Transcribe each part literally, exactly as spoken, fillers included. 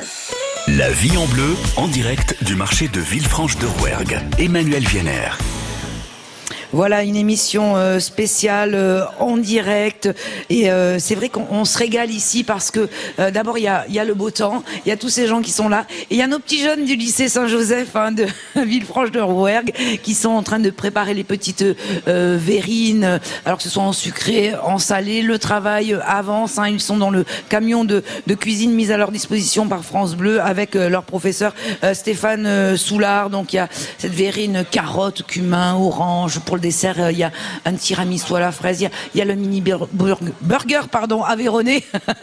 La vie en bleu, en direct du marché de Villefranche-de-Rouergue. Emmanuel Vienner. Voilà une émission euh, spéciale euh, en direct et euh, c'est vrai qu'on on se régale ici parce que euh, d'abord il y a, y a le beau temps, il y a tous ces gens qui sont là et il y a nos petits jeunes du lycée Saint-Joseph hein, de Villefranche-de-Rouergue qui sont en train de préparer les petites euh, verrines, alors que ce soit en sucré, en salé, le travail avance, hein, ils sont dans le camion de, de cuisine mis à leur disposition par France Bleu avec euh, leur professeur euh, Stéphane euh, Soulard. Donc il y a cette verrine carotte, cumin, orange. Pour le dessert, il euh, y a un tiramisu à la fraise, il y a, y a le mini bur burger pardon, aveyronais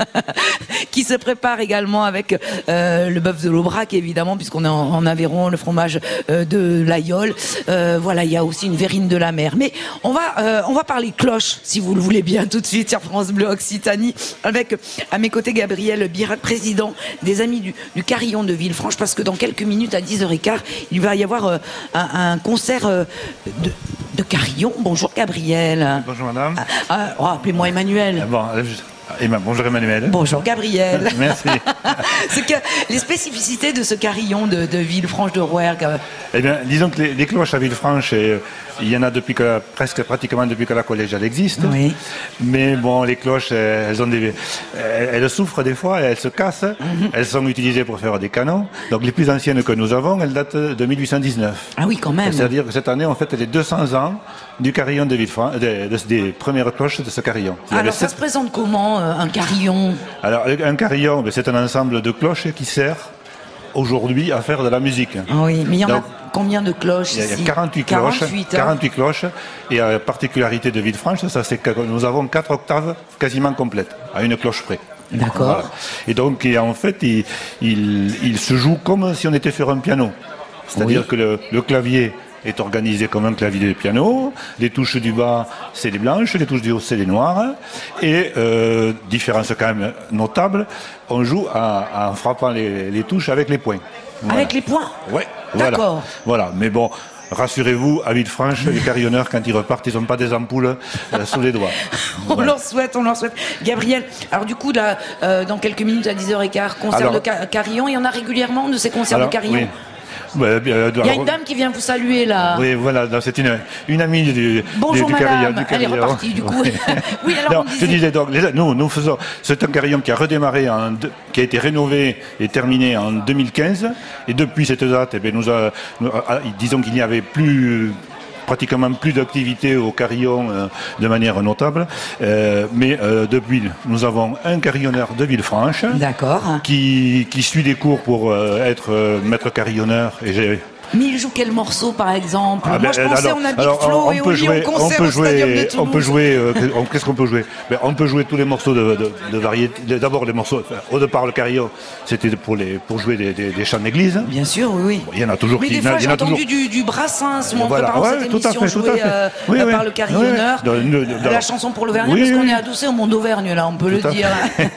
qui se prépare également avec euh, le bœuf de l'Aubrac évidemment puisqu'on est en, en Aveyron, le fromage euh, de l'Aïol. Euh, voilà, il y a aussi une verrine de la mer. Mais on va euh, on va parler cloche si vous le voulez bien tout de suite sur France Bleu Occitanie avec à mes côtés Gabriel Birac, président des Amis du, du Carillon de Villefranche, parce que dans quelques minutes à dix heures quinze il va y avoir euh, un, un concert euh, de de Carillon. Bonjour Gabriel. Bonjour madame. Ah, oh, appelez-moi Emmanuel. Ah, bon, Emma, bonjour Emmanuel. Bonjour Gabriel. Merci. C'est que les spécificités de ce carillon de, de Villefranche-de-Rouergue. Eh bien, disons que les, les cloches à Villefranche, et, il y en a depuis que, presque pratiquement depuis que la collégiale existe. Oui. Mais bon, les cloches, elles, ont des, elles, elles souffrent des fois, elles se cassent. Mm-hmm. Elles sont utilisées pour faire des canons. Donc les plus anciennes que nous avons, elles datent de mille huit cent dix-neuf. Ah oui, quand même. C'est-à-dire que cette année, on fête les deux cents ans du carillon de Villefranche, des, de, des premières cloches de ce carillon. Alors ça sept... se présente comment, euh, un carillon? Alors un carillon, c'est un ensemble de cloches qui sert aujourd'hui à faire de la musique. Oui, mais il y en Donc, a combien de cloches? Il y a, il y a quarante-huit cloches, quarante-huit, hein. quarante-huit cloches, et la particularité de Villefranche, ça c'est que nous avons quatre octaves quasiment complètes, à une cloche près. D'accord. Voilà. Et donc, et en fait, il, il, il se joue comme si on était sur un piano. C'est-à-dire oui. que le, le clavier est organisé comme un clavier de piano, les touches du bas c'est les blanches, les touches du haut c'est les noires, et euh, différence quand même notable, on joue en, en frappant les, les touches avec les poings. Voilà. Avec les poings? Oui, d'accord. Voilà. Voilà, mais bon, rassurez-vous, à Villefranche, les carillonneurs, quand ils repartent, ils n'ont pas des ampoules euh, sous les doigts. On voilà. leur souhaite, on leur souhaite. Gabriel, alors du coup, là, euh, dans quelques minutes, à dix heures quinze, concert alors, de ca carillon, il y en a régulièrement de ces concerts alors, de carillon? Oui. Ouais, euh, il y a une dame qui vient vous saluer là. Oui, voilà, c'est une, une amie du, Bonjour, du, du madame. carillon. Du Elle est repartie du coup. Oui, alors non, je disais donc, les, nous, nous faisons, c'est un carillon qui a redémarré, en, qui a été rénové et terminé en deux mille quinze, et depuis cette date, eh bien, nous, a, nous a, disons qu'il n'y avait plus pratiquement plus d'activité au carillon euh, de manière notable, euh, mais euh, depuis nous avons un carillonneur de Villefranche qui, qui suit des cours pour euh, être euh, maître carillonneur, et j'ai mais il joue quel morceau par exemple? ah ben, Moi je pensais alors, on a Big alors, Flo on et peut Oli jouer, au concert on peut au Stadium jouer, de Toulouse. On peut jouer, euh, qu'est-ce qu'on peut jouer? Ben, on peut jouer tous les morceaux de, de, de variété. D'abord les morceaux, enfin, au départ le carillon, c'était pour, les, pour jouer des, des, des chants d'église. Bien sûr, oui, oui. Bon, il y en a toujours mais qui... des fois j'ai entendu toujours... du, du Brassens, moi, en voilà. préparant ouais, cette tout émission à fait, jouée euh, oui, euh, oui, par le carillonneur. Oui, de, de, de, de, la chanson pour l'Auvergnat, oui, parce qu'on oui. est adossé au monde d'Auvergne là, on peut tout le dire.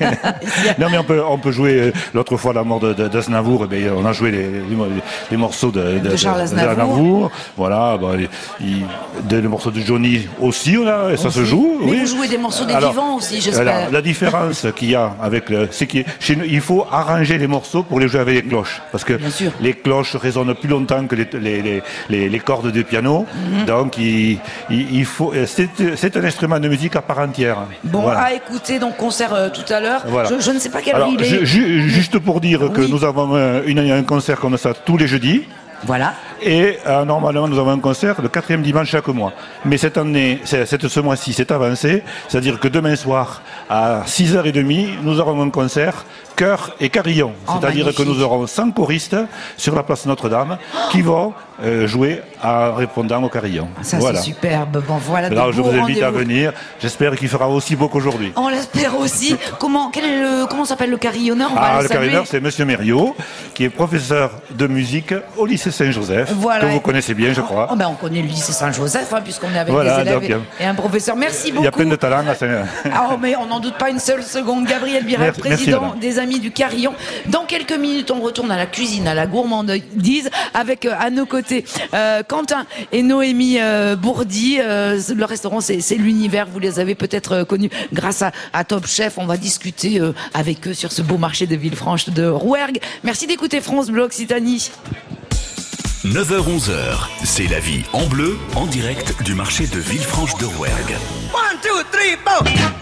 Non mais on peut, on peut jouer, l'autre fois la mort d'Aznavour, eh on a joué les, les morceaux de, de, de Charles Aznavour. Aznavour. Voilà, bah, les, les, les morceaux de Johnny aussi, on a, ça aussi. se joue. Mais oui. vous jouez des morceaux des alors, vivants aussi, j'espère. La différence qu'il y a avec le, c'est qu'il il faut arranger les morceaux pour les jouer avec les cloches, parce que les cloches résonnent plus longtemps que les, les, les, les, les cordes du piano, mm-hmm. donc il, il, il faut, c'est un instrument de musique à part entière. Bon, voilà. À écouter donc concert euh, tout à l'heure. Voilà. Je, je ne sais pas quelle heure il est. Je, juste pour dire oui. que nous avons euh, une, un concert comme ça tous les jeudis. Voilà. Et euh, normalement, nous avons un concert le quatrième dimanche chaque mois. Mais cette année, cette, ce mois-ci, c'est avancé. C'est-à-dire que demain soir, à six heures trente, nous aurons un concert chœur et carillon. Oh, c'est-à-dire que nous aurons cent choristes sur la place Notre-Dame qui vont euh, jouer en répondant au carillon. Ça, voilà. C'est superbe. Bon, voilà. Alors, je vous invite à venir. J'espère qu'il fera aussi beau qu'aujourd'hui. On l'espère aussi. comment quel est le, comment s'appelle le carillonneur? On ah, va le, le carillonneur, c'est Monsieur Mériot, qui est professeur de musique au lycée Saint-Joseph, voilà. que vous connaissez bien, je crois. Oh, ben, on connaît le lycée Saint-Joseph, hein, puisqu'on est avec voilà, des élèves donc, et, et un professeur. Merci beaucoup. Il y a plein de talents à Saint Ah, oh, mais on n'en doute pas une seule seconde. Gabriel Birac, président merci, des Amis amis du Carillon. Dans quelques minutes, on retourne à la cuisine, à la gourmandise, avec euh, à nos côtés euh, Quentin et Noémie euh, Bourdi. Euh, le restaurant, c'est, c'est l'univers. Vous les avez peut-être euh, connus grâce à, à Top Chef. On va discuter euh, avec eux sur ce beau marché de Villefranche de Rouergue. Merci d'écouter France Bleu Occitanie. neuf heures onze heures, c'est la vie en bleu, en direct du marché de Villefranche de Rouergue. One, two, three, four.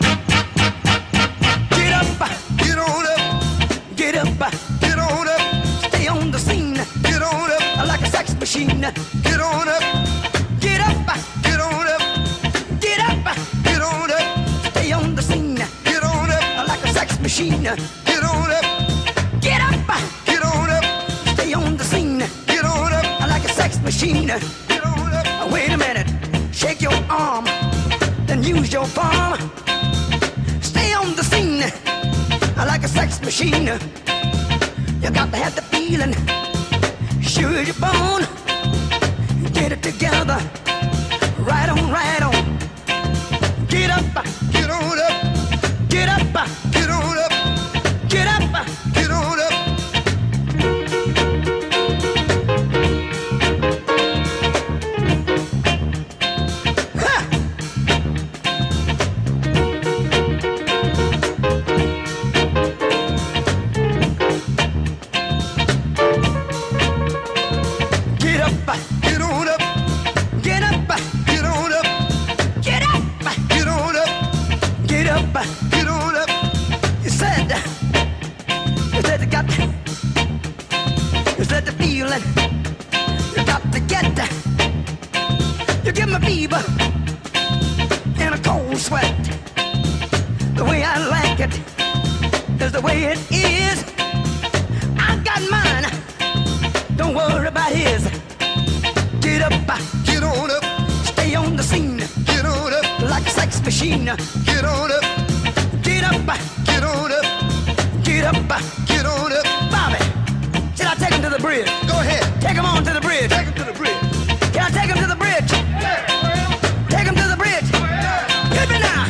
Get up, get on up, get up, get on up. Stay on the scene, get on up, like a sex machine. Get on up, get up, get on up, get up, get on up. Stay on the scene, get on up, like a sex machine. Get on up, get up, get on up. Stay on the scene, get on up, like a sex machine. Get on up. Wait a minute, shake your arm, then use your palm. Stay on the scene, like a sex machine. You got to have the feeling, sure you're born. Get it together, right on, right on. Get up, get on up, get up, get on up, get up, get on up. Get on up. You said, you said you got, you said the feeling, you got to get, you give me fever and a cold sweat. The way I like it is the way it is. I got mine, don't worry about his. Get up, get on up, stay on the scene. Get on up, like a sex machine. Get on up. Get up, get on up, get up, get on up. Bobby, should I take him to the bridge? Go ahead. Take him on to the bridge. Take him to the bridge. Can I take him to the bridge? Yeah. Take him to the bridge. Yeah. Hit me now.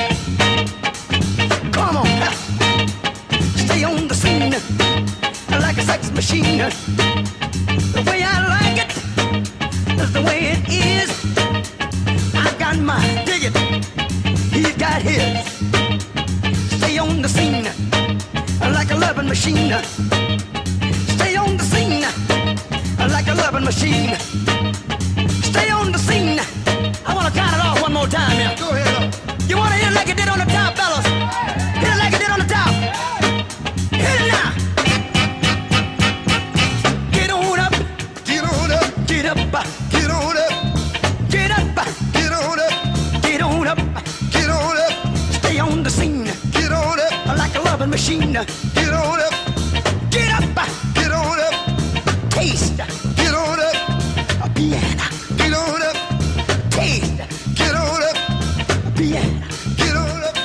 Come on. Stay on the scene like a sex machine. The way I like it is the way it is. I got mine. Dig it. He's got his. Stay on the scene like a loving machine. Stay on the scene like a loving machine. Stay on the scene. I want to count it off one more time here. Go ahead. You want to hit it like it did on the top, fellas? Hit it like it did on the top. Hit it now. Get on up. Get on up. Get up. Get on up. Get up. Get on up. Get on up. Get on up. Stay on the scene. Get on up, like a loving machine. Get on up, get up, get on up. Taste, get on up. A piano, get on up. Taste, get on up. A piano, get on up.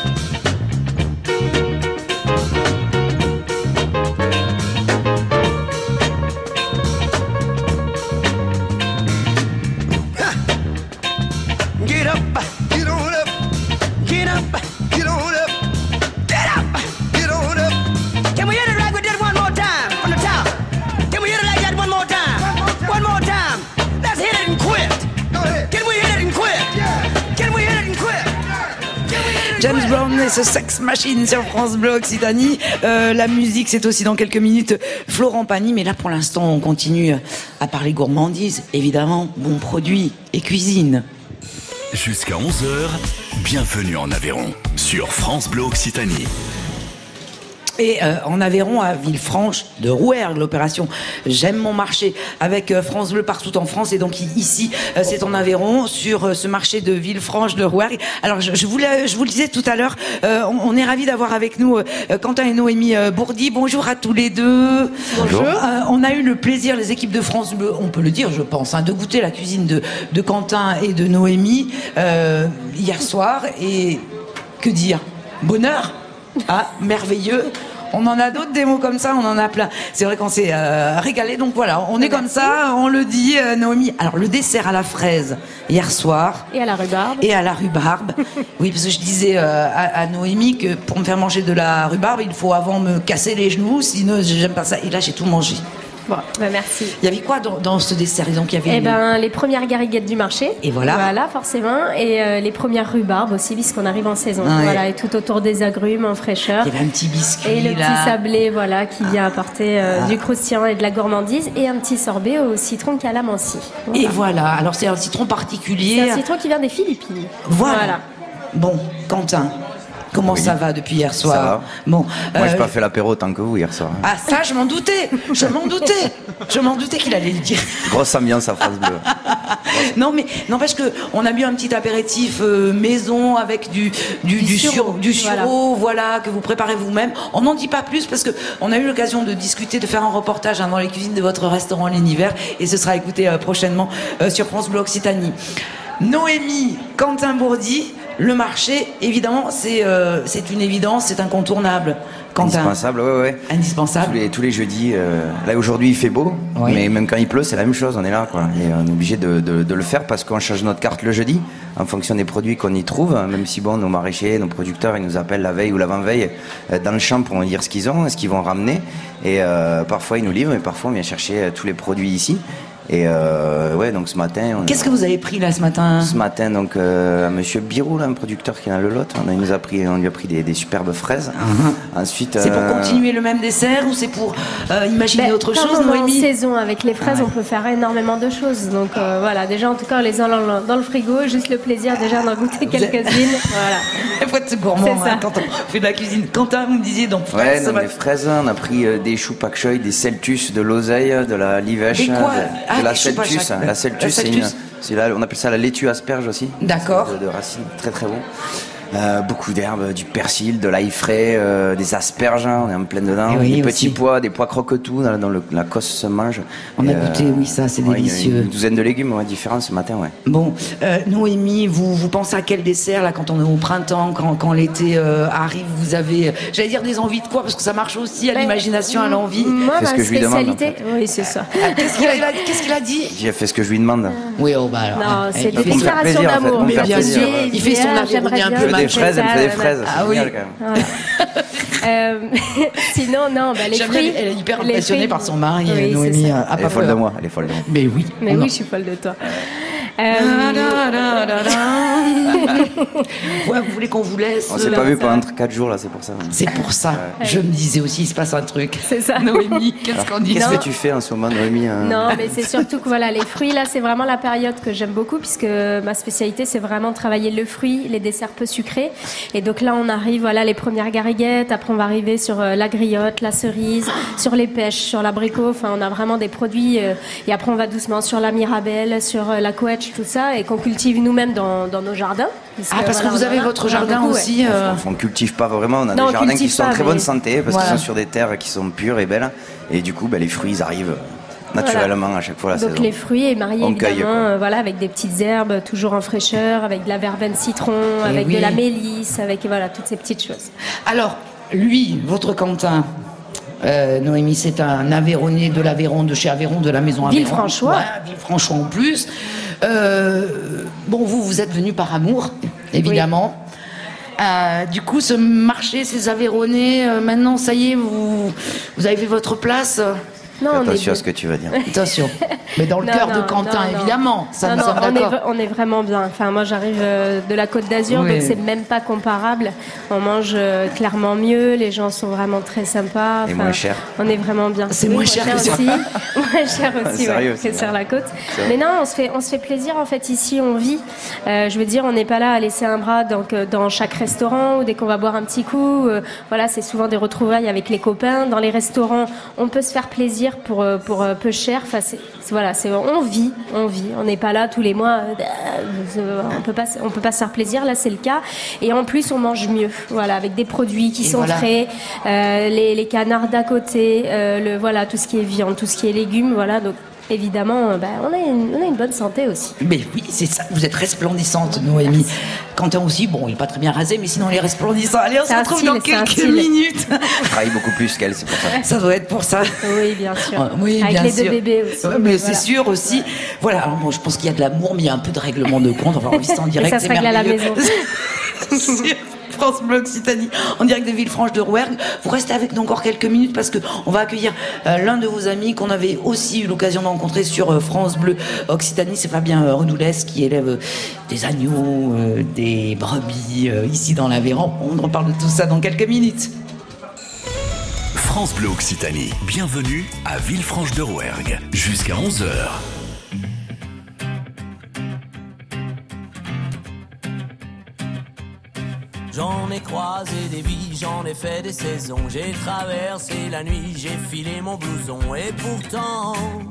Huh. Get up, get on up. Get up, get on up. Get up! Get on up! Can we hit it like we did one more time from the top? Can we hit it like that one more time? One more time. Let's hit it and quit. Go ahead. Can we hit it and quit? Yeah. Can we hit it and quit? Can we hit it and James quit? Brown et ce Sex Machine sur France Bleu Occitanie. Euh, la musique, c'est aussi dans quelques minutes Florent Pagny. Mais là, pour l'instant, on continue à parler gourmandise. Évidemment, bons produits et cuisine. Jusqu'à onze heures, bienvenue en Aveyron, sur France Bleu Occitanie. Et euh, en Aveyron, à Villefranche de Rouergue, l'opération J'aime mon marché avec euh, France Bleu partout en France. Et donc ici, euh, c'est en Aveyron, sur euh, ce marché de Villefranche de Rouergue. Alors je, je, vous, le, je vous le disais tout à l'heure, euh, on, on est ravis d'avoir avec nous euh, Quentin et Noémie euh, Bourdi. Bonjour à tous les deux. Bonjour. Euh, on a eu le plaisir, les équipes de France Bleu, on peut le dire je pense, hein, de goûter la cuisine de, de Quentin et de Noémie euh, hier soir. Et que dire? Bonheur. Ah, merveilleux. On en a d'autres des mots comme ça, on en a plein. C'est vrai qu'on s'est euh, régalé, donc voilà, on est comme ça, on le dit, euh, Noémie. Alors le dessert à la fraise hier soir. Et à la rhubarbe. Et à la rhubarbe. Oui, parce que je disais euh, à, à Noémie que pour me faire manger de la rhubarbe, il faut avant me casser les genoux, sinon j'aime pas ça. Et là, j'ai tout mangé. Bon, ben merci. Il y avait quoi dans, dans ce dessert? Donc, il y avait Eh une... ben, les premières gariguettes du marché. Et voilà. Voilà, forcément. Et euh, les premières rhubarbes aussi, puisqu'on arrive en saison. Ah, voilà, ouais. et tout autour des agrumes en fraîcheur. Il y avait un petit biscuit. Et le là. petit sablé, voilà, qui vient apporter euh, Ah. du croustillant et de la gourmandise. Et un petit sorbet au citron calamansi. Voilà. Et voilà. Alors, c'est un citron particulier. C'est un citron qui vient des Philippines. Voilà. Voilà. Bon, Quentin, comment Oui. ça va depuis hier soir? Ça va. Bon, Moi, euh, j'ai pas fait l'apéro autant que vous hier soir. Ah, ça, je m'en doutais. Je m'en doutais. Je m'en doutais qu'il allait le dire. Grosse ambiance à France Bleu. Non, mais n'empêche que on a bu un petit apéritif euh, maison avec du du, Du du sureau, sur- du voilà. sureau, voilà. que vous préparez vous-même. On n'en dit pas plus parce que on a eu l'occasion de discuter, de faire un reportage hein, dans les cuisines de votre restaurant l'Univers, et ce sera écouté euh, prochainement euh, sur France Bleu Occitanie. Noémie, Quentin Bourdi, le marché, évidemment, c'est euh, c'est une évidence, c'est incontournable. Quentin, Indispensable, ouais, ouais. Tous indispensable. les, tous les jeudis. euh, là, aujourd'hui, il fait beau, Oui. mais même quand il pleut, c'est la même chose. On est là, quoi. Et on est obligé de, de, de le faire parce qu'on change notre carte le jeudi en fonction des produits qu'on y trouve. Même si, bon, nos maraîchers, nos producteurs, ils nous appellent la veille ou l'avant-veille euh, dans le champ pour nous dire ce qu'ils ont, ce qu'ils vont ramener. Et euh, parfois, ils nous livrent, et parfois, on vient chercher euh, tous les produits ici. Et euh, ouais, donc ce matin. on- Qu'est-ce que vous avez pris là ce matin? Ce matin, donc, euh, Monsieur Birou, là, un producteur qui est dans le Lot, on, a- il nous a pris, on lui a pris des, des superbes fraises. Ensuite, C'est pour euh, continuer le même dessert ou c'est pour euh, imaginer Ben, autre quand chose, on est en Noémie? saison avec les fraises, Ah ouais. on peut faire énormément de choses. Donc euh, voilà, déjà en tout cas, on les a dans, dans le frigo, juste le plaisir déjà d'en goûter Vous êtes- quelques-unes. Voilà. Il faut être gourmand C'est ça. hein, quand on fait de la cuisine. Quentin, vous me disiez donc Ouais, fraises, ça donc va- les fraises, on a pris euh, des choux pak choy, des celtus, de l'oseille, de la livèche, Des quoi de, Ah, de la des choux pak celtus. choy. La La celtus, c'est une, celtus. c'est là, on appelle ça la laitue asperge aussi. D'accord. De, de racines, très très bon. Euh, beaucoup d'herbes, du persil, de l'ail frais, euh, des asperges, hein, on est en plein dedans, Eh oui, des aussi. petits pois, des pois croquetous dans, dans le, la cosse se mange. On a Et, goûté, oui, ça, c'est ouais, il y a délicieux. Une douzaine de légumes ouais, différents ce matin, ouais. Bon, euh, Noémie, vous, vous pensez à quel dessert là quand on est au printemps, quand, quand l'été euh, arrive, vous avez, euh, j'allais dire des envies de quoi, parce que ça marche aussi à Ben, l'imagination, à l'envie. Moi, Fais ce ma que je lui demande, spécialité, oui, c'est ça. Ah, Qu'est-ce qu'il a, il a- qu'est-ce qu'il a dit? J'ai fait ce que je lui demande. Oui, oh bah alors. Non, hein, c'est il des fait- Pour me faire déclarations plaisir, en fait, d'amour. pour me faire Il plaisir. dit, Il fait son ah, avéroné j'aimerais un peu bien Elle fait des mal. fraises, elle me fait des fraises. Ah c'est oui. génial, quand même. Voilà. Euh, sinon, non, bah, les J'aime fruits. bien, elle est hyper les impressionnée fruits- par son mari, Oui, Noémie. c'est ça. euh, a Elle est pas folle de peur. moi, elle est folle de moi. Mais oui. Mais on en- oui, je suis folle de toi. Da, Euh, da, da, da, da. Ouais, vous voulez qu'on vous laisse On s'est là pas vu pendant quatre jours là, c'est pour ça. C'est pour ça. Je me disais aussi, il se passe un truc. C'est ça. Noémie, qu'est-ce qu'on dit? Qu'est-ce Non. que tu fais en ce moment, Noémie hein Non, mais c'est surtout que voilà, les fruits, là, c'est vraiment la période que j'aime beaucoup, puisque ma spécialité, c'est vraiment travailler le fruit, les desserts peu sucrés. Et donc là, on arrive, voilà, les premières gariguettes. Après, on va arriver sur euh, la griotte, la cerise, sur les pêches, sur l'abricot. Enfin, on a vraiment des produits. euh, et après, on va doucement sur la mirabelle, sur euh, la couette, tout ça, et qu'on cultive nous-mêmes dans, dans nos jardins. Puisque, Ah, parce que voilà, vous on avez en a- votre on a jardin beaucoup, ouais. aussi. euh, On ne cultive pas vraiment, on a Non, on des jardins qui cultive sont en pas, très mais- bonne santé parce Voilà. qu'ils sont sur des terres qui sont pures et belles. Et du coup, ben, les fruits ils arrivent naturellement à chaque fois la Donc saison. les fruits et mariés On cueille, évidemment, quoi. euh, voilà, avec des petites herbes toujours en fraîcheur, avec de la verveine citron, Eh avec oui. de la mélisse, avec voilà toutes ces petites choses. Alors, lui, votre Quentin, euh, Noémie, c'est un Aveyronais de l'Aveyron, de chez Aveyron, de la maison Aveyron. Villefranchois. Ouais, Villefranchois en plus. Euh, bon, vous, vous êtes venu par amour, évidemment. Euh, du coup, ce marché, ces Aveyronnais, euh, maintenant, ça y est, vous, vous avez fait votre place. Non, Fais on est attention à de- ce que tu vas dire. Attention. Mais dans le Non, cœur de non, Quentin, non, non. évidemment. Ça, Non, nous non, sommes on, est, d'accord. v- on est vraiment bien. Enfin, moi, j'arrive euh, de la Côte d'Azur, Oui. donc c'est même pas comparable. On mange euh, clairement mieux. Les gens sont vraiment très sympas. Et Enfin, moins cher. On est vraiment bien. C'est Oui, moins cher que sur- aussi. Moins cher aussi, Sérieux, ouais, c'est que sur vrai. la côte. C'est vrai. Mais non, on se fait, on se fait plaisir en fait. Ici, on vit. Euh, je veux dire, on n'est pas là à laisser un bras donc euh, dans chaque restaurant ou dès qu'on va boire un petit coup. euh, voilà, c'est souvent des retrouvailles avec les copains. Dans les restaurants, on peut se faire plaisir pour euh, pour euh, peu cher. Enfin, c'est, c'est- voilà, c'est on vit, on vit. On n'est pas là tous les mois. euh, on peut pas, on peut pas se faire plaisir. Là, c'est le cas. Et en plus, on mange mieux. Voilà, avec des produits qui Et sont voilà. frais, euh, les, les canards d'à côté, euh, le voilà, tout ce qui est viande, tout ce qui est légumes. Voilà, donc. Évidemment, euh, bah, on, a une, on a une bonne santé aussi. Mais oui, c'est ça. Vous êtes resplendissante, Noémie. Quentin aussi, bon, il n'est pas très bien rasé, mais sinon il est resplendissant. Allez, on C'est se un retrouve style, dans c'est un quelques style. minutes. Je travaille beaucoup plus qu'elle, c'est pour ça. Ça doit être pour ça. Oui, bien sûr. Ah, oui, Avec bien les sûr. deux bébés aussi. Ouais, mais Voilà. c'est sûr aussi. Voilà, alors bon, je pense qu'il y a de l'amour, mais il y a un peu de règlement de compte. On va enregistrer en direct. ça se c'est règle à la merveilleux. maison. Sur France Bleu Occitanie, en direct de Villefranche de Rouergue. Vous restez avec nous encore quelques minutes parce que on va accueillir euh, l'un de vos amis qu'on avait aussi eu l'occasion de rencontrer sur euh, France Bleu Occitanie. C'est Fabien euh, Redoulès qui élève euh, des agneaux, euh, des brebis euh, ici dans l'Aveyron. On reparle de tout ça dans quelques minutes. France Bleu Occitanie, bienvenue à Villefranche de Rouergue, jusqu'à onze heures. J'en ai croisé des vies, j'en ai fait des saisons. J'ai traversé la nuit, j'ai filé mon blouson. Et pourtant,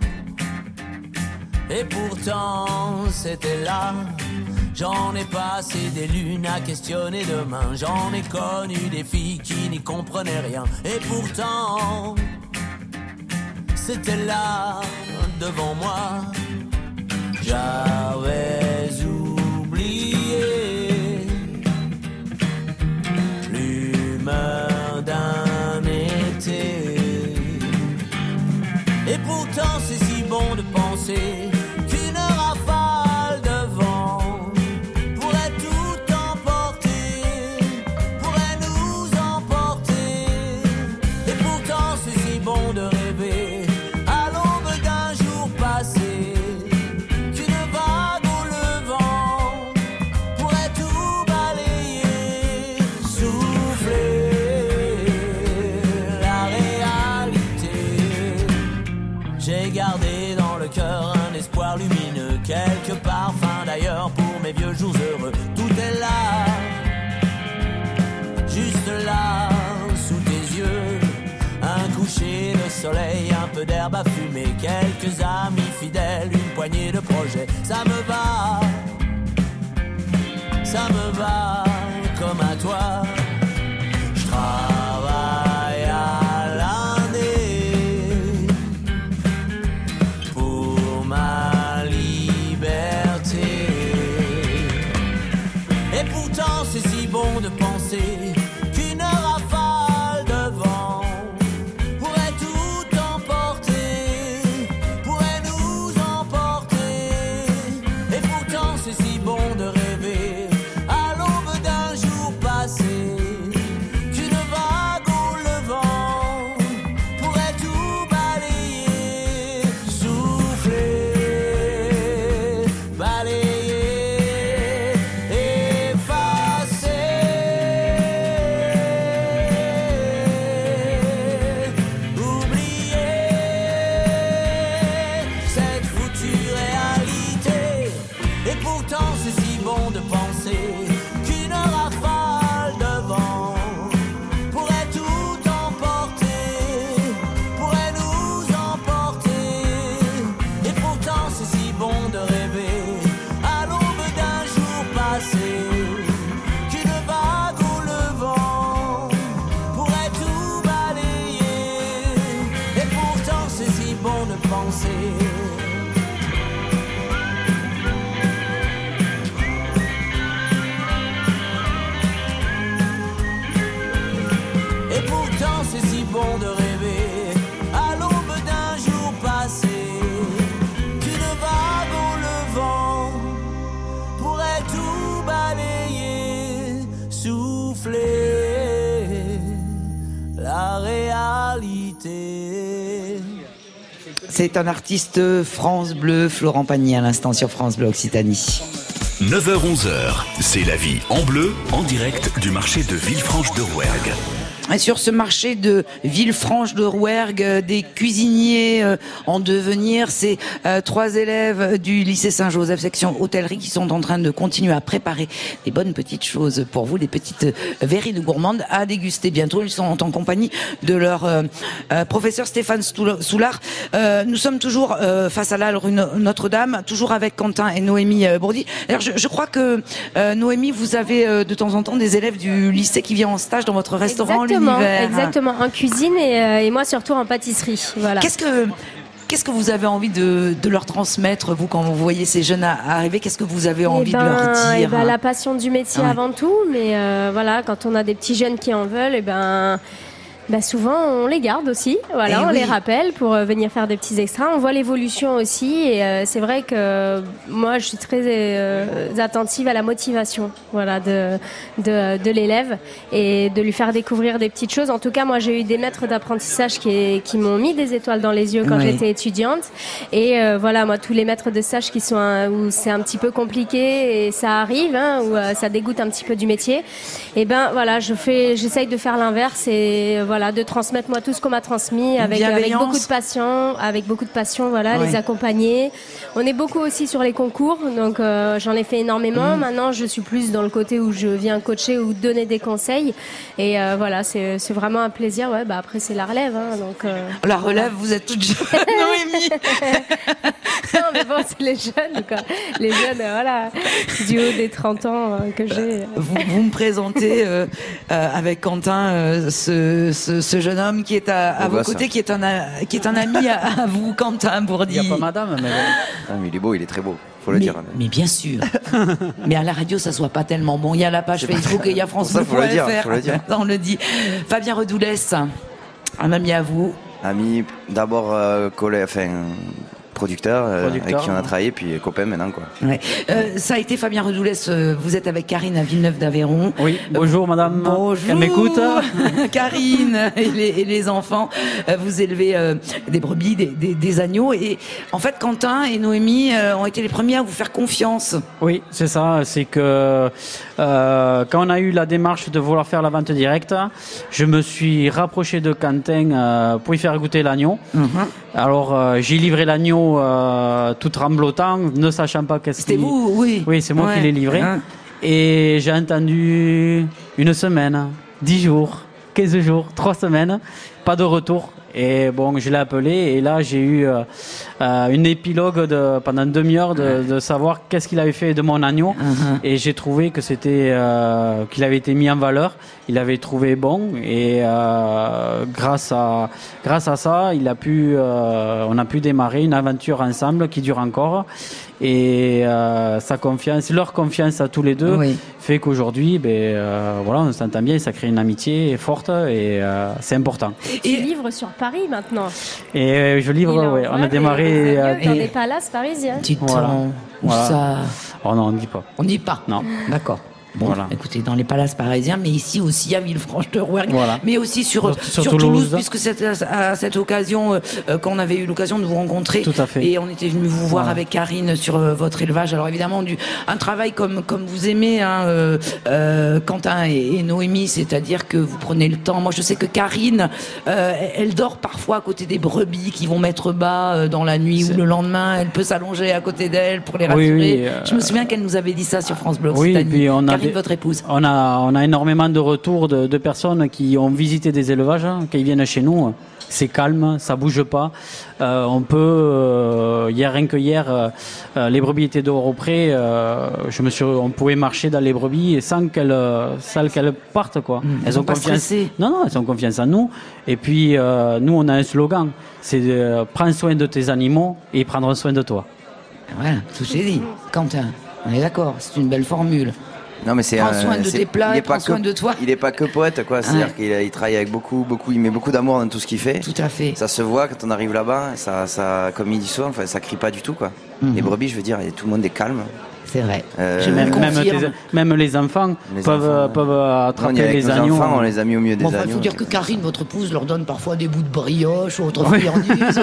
et pourtant, c'était là. J'en ai passé des lunes à questionner demain. J'en ai connu des filles qui n'y comprenaient rien. Et pourtant, c'était là, devant moi. J'avais oublié l'humeur d'un été. Et pourtant c'est si bon de penser qu'une rafale de vent pourrait tout emporter, pourrait nous emporter. Et pourtant c'est si bon de rêver à l'aube d'un jour passé qu'une vague au levant pourrait tout balayer, souffler la réalité. J'ai gardé dans le cœur un espoir lumineux, quelques parfums d'ailleurs pour mes vieux jours heureux. Tout est là, juste là, sous tes yeux. Un coucher de soleil, un peu d'herbe à fumer, quelques amis fidèles, une poignée de projets. Ça me va, ça me va comme à toi. Je travaille à l'année pour ma liberté. Et pourtant c'est si bon de penser qu'une rafale de vent pourrait tout emporter, pourrait nous emporter. Et pourtant c'est si bon de rêver à l'aube d'un jour passé qu'une vague au levant pourrait tout balayer, souffler, balayer, effacer, oublier cette foutue réalité. Et pourtant c'est si bon de penser qu'une rafale de vent pourrait tout emporter, pourrait nous emporter. Et pourtant c'est si bon de rêver à l'aube d'un jour passé qu'une vague au levant pourrait tout balayer. Et pourtant c'est si bon de penser. Et pourtant c'est si bon de rêver à l'aube d'un jour passé qu'une vague au levant pourrait tout balayer, souffler la réalité. C'est un artiste France Bleu, Florent Pagny à l'instant sur France Bleu Occitanie. neuf heures onze heures, c'est la vie en bleu, en direct du marché de Villefranche de Rouergue. Et sur ce marché de Villefranche de Rouergue, euh, des cuisiniers euh, en devenir, c'est euh, trois élèves du lycée Saint-Joseph section hôtellerie qui sont en train de continuer à préparer des bonnes petites choses pour vous, des petites euh, verrines gourmandes à déguster bientôt. Ils sont en compagnie de leur euh, euh, professeur Stéphane Soulard. Euh, nous sommes toujours euh, face à la rue Notre-Dame, toujours avec Quentin et Noémie euh, Bourdi. Alors je, je crois que euh, Noémie, vous avez euh, de temps en temps des élèves du lycée qui viennent en stage dans votre restaurant. Exactement, l'univers. exactement, en cuisine et, euh, et moi surtout en pâtisserie. Voilà. Qu'est-ce que qu'est-ce que vous avez envie de, de leur transmettre, vous, quand vous voyez ces jeunes a- arriver? Qu'est-ce que vous avez envie Eh ben, de leur eh dire? ben, la passion du métier Ouais. avant tout, mais euh, voilà, quand on a des petits jeunes qui en veulent, et ben. Bah souvent on les garde aussi, voilà, Eh on oui. les rappelle pour euh, venir faire des petits extras. On voit l'évolution aussi et euh, c'est vrai que euh, moi je suis très euh, attentive à la motivation, voilà, de de, de l'élève et de lui faire découvrir des petites choses. En tout cas, moi j'ai eu des maîtres d'apprentissage qui qui m'ont mis des étoiles dans les yeux quand Oui. j'étais étudiante et euh, voilà, moi tous les maîtres de stage qui sont un- où c'est un petit peu compliqué et ça arrive, hein, où euh, ça dégoûte un petit peu du métier. Et ben voilà, je fais, j'essaye de faire l'inverse et euh, voilà, de transmettre moi tout ce qu'on m'a transmis avec, avec bienveillance. beaucoup de passion, avec beaucoup de passion, voilà, Ouais. les accompagner. On est beaucoup aussi sur les concours, donc euh, j'en ai fait énormément. Mhm. Maintenant, je suis plus dans le côté où je viens coacher ou donner des conseils. Et euh, voilà, c'est c'est vraiment un plaisir. Ouais, bah après c'est la relève, hein, donc. euh, La relève, vous êtes toute jeune, Noémie. non, mais bon, c'est les jeunes, quoi. Les jeunes, euh, voilà, du haut des trente ans euh, que j'ai. Vous, vous me présentez euh, euh, avec Quentin euh, ce, ce, ce jeune homme qui est à, à Beau vos gosse. côtés, qui est un, a- qui est un ami à, à vous, Quentin Il Bourdi. n'y a pas madame, mais bon. Ah, mais il est beau, il est très beau, faut le mais, dire. mais bien sûr. Mais à la radio, ça soit pas tellement bon. Il y a la page C'est pas Facebook très- et il y a pour ça, faut le dire, faut le dire. On le dit. Fabien Redoulès, un ami à vous. Ami, d'abord euh, collègue, enfin producteur, euh, Producteur, avec qui on a ouais. travaillé, puis copain maintenant quoi. Ouais. Euh, ça a été Fabien Redoulès. euh, Vous êtes avec Karine à Villeneuve d'Aveyron. Oui, bonjour madame. Bonjour. Elle m'écoute. Karine et les, et les enfants. Euh, Vous élevez euh, des brebis, des, des, des agneaux. Et en fait, Quentin et Noémie euh, ont été les premiers à vous faire confiance. Oui, c'est ça. C'est que euh, quand on a eu la démarche de vouloir faire la vente directe, je me suis rapproché de Quentin euh, pour lui faire goûter l'agneau. Alors euh, j'ai livré l'agneau euh, tout tremblotant, ne sachant pas qu'est-ce C'était qui... vous, oui. Oui, c'est moi Ouais. qui l'ai livré. Hein. Et j'ai entendu une semaine, dix jours, quinze jours, trois semaines, pas de retour. Et bon, je l'ai appelé et là j'ai eu euh, euh, une épilogue de, pendant une demi-heure de, de savoir qu'est-ce qu'il avait fait de mon agneau. Mhm. Et j'ai trouvé que c'était euh, qu'il avait été mis en valeur. Il avait trouvé bon et euh, grâce à grâce à ça, il a pu euh, on a pu démarrer une aventure ensemble qui dure encore. Et euh, sa confiance, leur confiance à tous les deux Oui. fait qu'aujourd'hui, ben euh, voilà, on s'entend bien, ça crée une amitié forte et euh, c'est important. Tu Et- livres sur Paris maintenant. Et euh, je livre, Il ouais, on envoie a démarré. des euh, agneaux dans et- des palaces parisiens. Dites Voilà. donc, où Voilà. ça Oh non, on ne dit pas. On n'y pas. Non. D'accord. Bon, Voilà. écoutez, dans les palaces parisiens, mais ici aussi à Villefranche-de-Rouergue, Voilà. mais aussi sur, Sur- sur, sur Toulouse, Toulouse. puisque c'était à, à cette occasion euh, euh, qu'on avait eu l'occasion de vous rencontrer. Tout à fait. Et on était venu vous voir Voilà. avec Karine sur euh, votre élevage. Alors évidemment, du, un travail comme, comme vous aimez, hein, euh, euh, Quentin et, et Noémie, c'est-à-dire que vous prenez le temps. Moi, je sais que Karine, euh, elle dort parfois à côté des brebis qui vont mettre bas euh, dans la nuit ou C'est- le lendemain. Elle peut s'allonger à côté d'elle pour les Oui, rassurer. oui, euh, Je me souviens qu'elle nous avait dit ça sur France Bleu Oui, et Occitanie. puis on a Karine, des- votre épouse. On a, on a énormément de retours de, de personnes qui ont visité des élevages, hein, qui viennent chez nous. C'est calme, ça bouge pas. Euh, on peut, euh, hier, rien que hier, euh, euh, les brebis étaient dehors au pré. Euh, je me suis, on pouvait marcher dans les brebis et sans qu'elles, euh, sans qu'elles partent, quoi. elles sont pas stressées. Non, non, elles ont confiance en nous. Et puis, euh, nous, on a un slogan. C'est euh, prends soin de tes animaux et ils prendront soin de toi. Voilà, tout est dit. Quentin, on est d'accord, c'est une belle formule. Non mais c'est Prends un- soin de c'est- tes plats il et est pas prends soin que- de toi. Il est pas que poète quoi, c'est-à-dire Ouais. qu'il a- il travaille avec beaucoup, beaucoup, il met beaucoup d'amour dans tout ce qu'il fait. Tout à fait. Ça se voit quand on arrive là-bas, ça, ça, comme il dit souvent, enfin, ça crie pas du tout quoi. Mhm. Les brebis, je veux dire, et tout le monde est calme. C'est vrai. Euh, Je Même, vous même, confirme. tes- même les enfants Les peuvent, enfants, ouais. peuvent Non, on y attraper est avec les nos agneaux. enfants, on les a mis au milieu des Bon, enfin, il agneaux. faut dire que Karine, votre épouse, leur donne parfois des bouts de brioche ou autre friandise.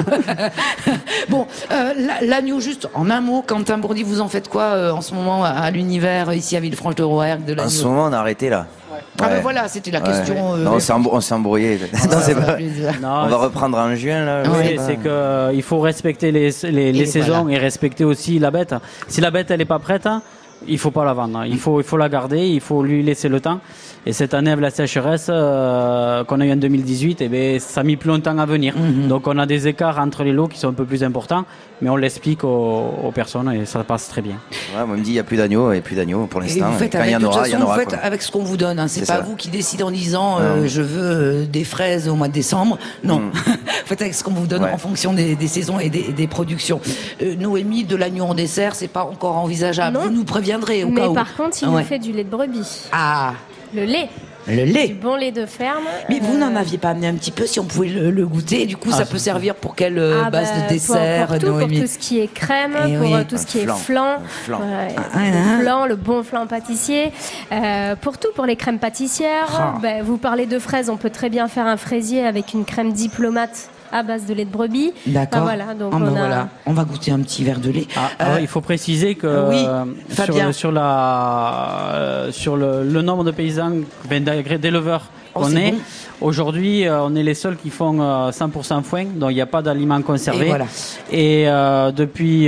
Bon, euh, la- l'agneau, juste en un mot, Quentin Bourdi, vous en faites quoi euh, en ce moment à, à l'univers, ici à Villefranche-de-Rouergue, de En l'agneau? ce moment, on a arrêté là. Ah ben Ouais. voilà, c'était la Ouais. question. euh, Non, on s'est embr- on s'est embrouillé. Non, c'est pas- Non, On va reprendre en juin là. Oui, je sais pas. c'est que euh, il faut respecter les, les, les Et saisons voilà. et respecter aussi la bête. Si la bête elle est pas prête, hein, il faut pas la vendre. Il faut, il faut la garder, il faut lui laisser le temps. Et cette année, avec la sécheresse euh, qu'on a eu en deux mille dix-huit, eh ben, ça a mis plus longtemps à venir. Mm-hmm. Donc on a des écarts entre les lots qui sont un peu plus importants, mais on l'explique aux, aux personnes et ça passe très bien. Ouais, moi, on me dit il n'y a plus d'agneaux et plus d'agneaux pour l'instant. Et vous faites Quand avec, il y en aura, il y en aura. Vous faites quoi. avec ce qu'on vous donne. Hein. C'est, C'est pas ça. vous qui décidez en disant euh, je veux euh, des fraises au mois de décembre. Non, mm. Vous faites avec ce qu'on vous donne ouais. en fonction des, des saisons et des, des productions. Euh, Noémie, de l'agneau en dessert, c'est pas encore envisageable. Non. Vous nous préviendrez au Mais cas où. par contre, il ouais. nous fait du lait de brebis. Ah, le lait. Le lait. Du bon lait de ferme. Mais vous euh... n'en aviez pas amené un petit peu si on pouvait le, le goûter. Du coup, ah, ça peut servir pour quelle euh, ah base bah, de dessert, pour, pour, tout, Noémie? pour tout ce qui est crème, Et pour oui. tout ce qui flan. est flan, flan. Ouais, ah, ah, le flan, le bon flan pâtissier. Euh, pour tout, pour les crèmes pâtissières. Ah. Bah, vous parlez de fraises, on peut très bien faire un fraisier avec une crème diplomate à base de lait de brebis. D'accord. Ah, voilà, donc ah, on, ben a... voilà. On va goûter un petit verre de lait. Ah, euh, alors, il faut préciser que oui, sur, sur, la, euh, sur le, le nombre de paysans, d'éleveurs oh, qu'on est, bon. aujourd'hui, euh, on est les seuls qui font euh, cent pour cent foin, donc il n'y a pas d'aliments conservés. Et, voilà. Et euh, depuis,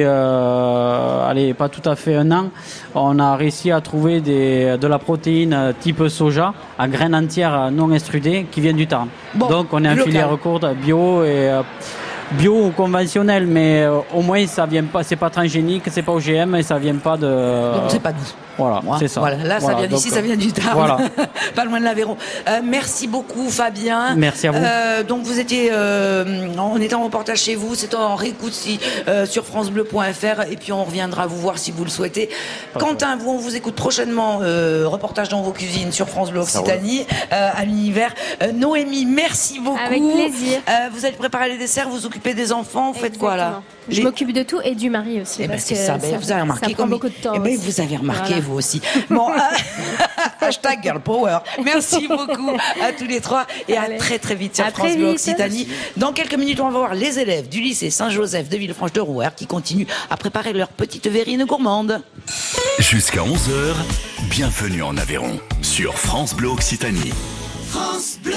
euh, allez, pas tout à fait un an, on a réussi à trouver des, de la protéine type soja à graines entières non extrudées qui viennent du Tarn. Bon, donc on est en filière courte, bio et euh, bio ou conventionnel, mais euh, au moins ça vient pas, c'est pas transgénique, c'est pas O G M et ça vient pas de. Donc c'est pas doux. Voilà, Moi, c'est ça. Voilà, là, voilà, ça vient d'ici, donc, ça vient du Tarn. Voilà. Pas loin de l'Aveyron. Euh, merci beaucoup, Fabien. Merci à vous. Euh, donc, vous étiez, euh, on était en reportage chez vous, c'est en réécoute si, euh, sur francebleu point f r et puis on reviendra vous voir si vous le souhaitez. Pas Quentin, vous, on vous écoute prochainement, euh, reportage dans vos cuisines sur France Bleu Occitanie, euh, à l'univers. Euh, Noémie, merci beaucoup. Avec plaisir. Euh, vous allez préparer les desserts, vous occupez des enfants, vous faites quoi là? Je les... m'occupe de tout et du mari aussi. Eh ben, parce c'est que ça, ben, ça, vous avez remarqué ça prend comme beaucoup de temps. Eh ben, aussi. vous avez remarqué Voilà. vous aussi. Bon, euh, hashtag Girl Power. Merci beaucoup à tous les trois et Allez. à très très vite sur À France très Bleu vite. Occitanie. Dans quelques minutes, on va voir les élèves du lycée Saint-Joseph de Villefranche-de-Rouergue qui continuent à préparer leur petite verrine gourmande. Jusqu'à onze heures, bienvenue en Aveyron sur France Bleu Occitanie. France Bleu.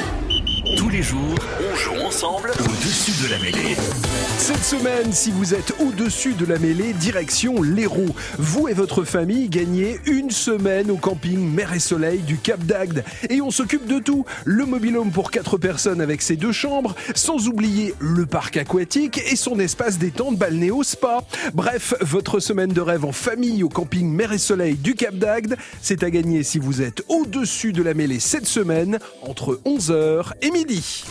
Tous les jours, on joue ensemble au-dessus de la mêlée. Cette semaine, si vous êtes au-dessus de la mêlée, direction l'Hérault. Vous et votre famille gagnez une semaine au camping Mer et Soleil du Cap d'Agde. Et on s'occupe de tout. Le mobil-home pour quatre personnes avec ses deux chambres, sans oublier le parc aquatique et son espace détente balnéo-spa. Bref, votre semaine de rêve en famille au camping Mer et Soleil du Cap d'Agde, c'est à gagner si vous êtes au-dessus de la mêlée cette semaine, entre onze heures et midi.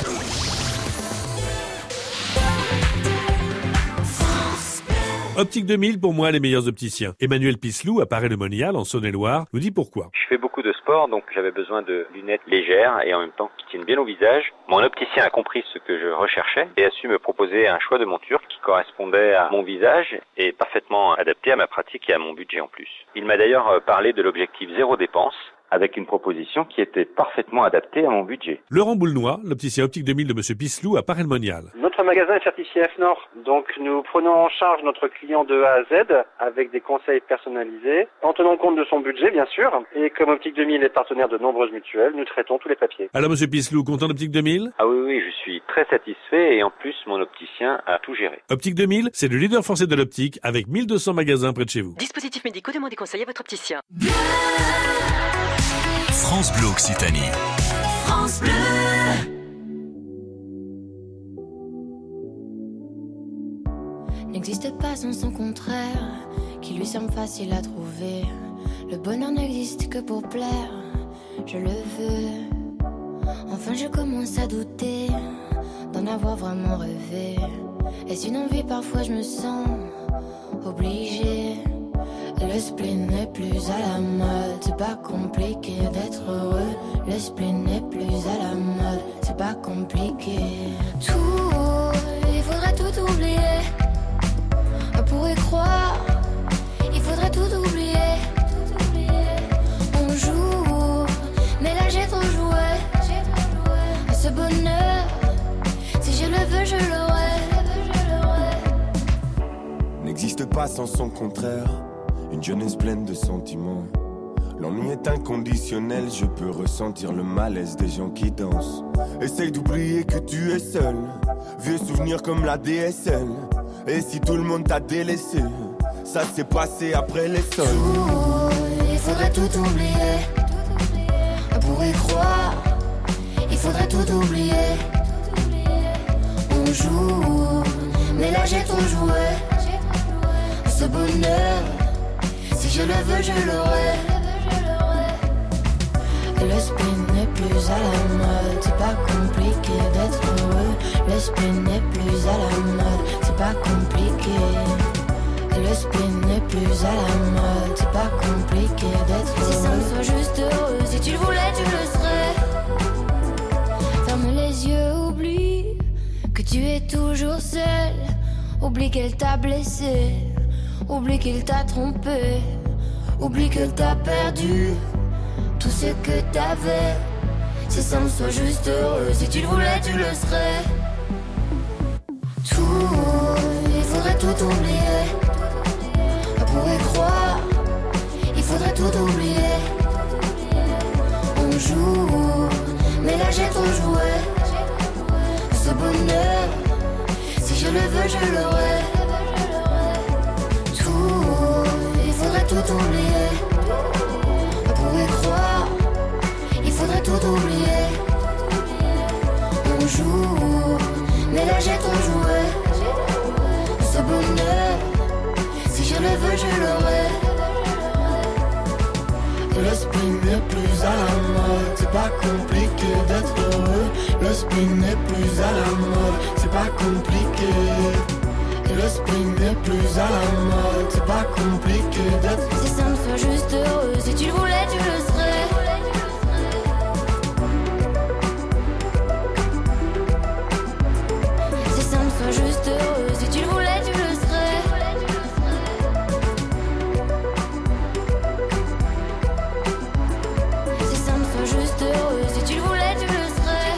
Optique deux mille, pour moi, les meilleurs opticiens. Emmanuel Pislou, à Paray-le-Monial, en Saône-et-Loire, nous dit pourquoi. Je fais beaucoup de sport, donc j'avais besoin de lunettes légères et en même temps qui tiennent bien au visage. Mon opticien a compris ce que je recherchais et a su me proposer un choix de monture qui correspondait à mon visage et parfaitement adapté à ma pratique et à mon budget en plus. Il m'a d'ailleurs parlé de l'objectif zéro dépense, avec une proposition qui était parfaitement adaptée à mon budget. Laurent Boulnois, l'opticien Optique deux mille de Monsieur Pislou, à Paray-le-Monial. Notre magasin est certifié F N O R, donc nous prenons en charge notre client de A à Z avec des conseils personnalisés, en tenant compte de son budget bien sûr, et comme Optique deux mille est partenaire de nombreuses mutuelles, nous traitons tous les papiers. Alors Monsieur Pislou, content d'Optique deux mille? Ah oui, oui, je suis très satisfait et en plus mon opticien a tout géré. Optique deux mille, c'est le leader français de l'optique avec mille deux cents magasins près de chez vous. Dispositifs médicaux, demandez conseil à votre opticien. France Bleu Occitanie. France Bleu. N'existe pas sans son contraire, qui lui semble facile à trouver. Le bonheur n'existe que pour plaire, je le veux. Enfin je commence à douter d'en avoir vraiment rêvé. Est-ce une envie? Parfois je me sens obligée. Le spleen n'est plus à la mode, c'est pas compliqué d'être heureux. Le spleen n'est plus à la mode, c'est pas compliqué. Tout, il faudrait tout oublier. On pourrait croire, il faudrait tout oublier. Tout oublier. On joue, mais là j'ai trop joué. À ce bonheur, si je le veux, je l'aurai. N'existe pas sans son contraire. Une jeunesse pleine de sentiments. L'ennui est inconditionnel, je peux ressentir le malaise des gens qui dansent. Essaye d'oublier que tu es seul, vieux souvenirs comme la D S L. Et si tout le monde t'a délaissé, ça s'est passé après les sols. Il faudrait tout oublier pour y croire. Il faudrait tout oublier. On joue, mais là j'ai trop joué. Ce bonheur, si je le veux, je l'aurai. Le spin n'est plus à la mode, c'est pas compliqué d'être heureux. Le spin n'est plus à la mode, c'est pas compliqué. Le spin n'est plus à la mode, c'est pas compliqué d'être heureux. Si ça me soit juste heureux, si tu le voulais, tu le serais. Ferme les yeux, oublie que tu es toujours seul. Oublie qu'elle t'a blessé, oublie qu'il t'a trompé, oublie qu'elle t'a perdu tout ce que t'avais. Si ça me soit juste heureux, si tu le voulais, tu le serais. Tout, il faudrait tout oublier pour y croire. Il faudrait tout oublier. On joue, mais là j'ai trop joué. Ce bonheur, si je le veux, je l'aurai. Tout, il faudrait tout oublier pour y croire. Il faudrait tout oublier. On joue, mais là j'ai trop joué. Ce bonheur, si je le veux, je l'aurai. Le spin n'est plus à la mode, c'est pas compliqué d'être heureux. Le spin n'est plus à la mode, c'est pas compliqué. Le spin n'est plus à la mode, c'est pas compliqué d'être. Si ça me soit juste heureux, si tu le voulais, tu le serais. Si ça me soit juste heureux, si tu le voulais, tu le serais. Si ça me soit juste heureux, si tu le voulais, tu le serais.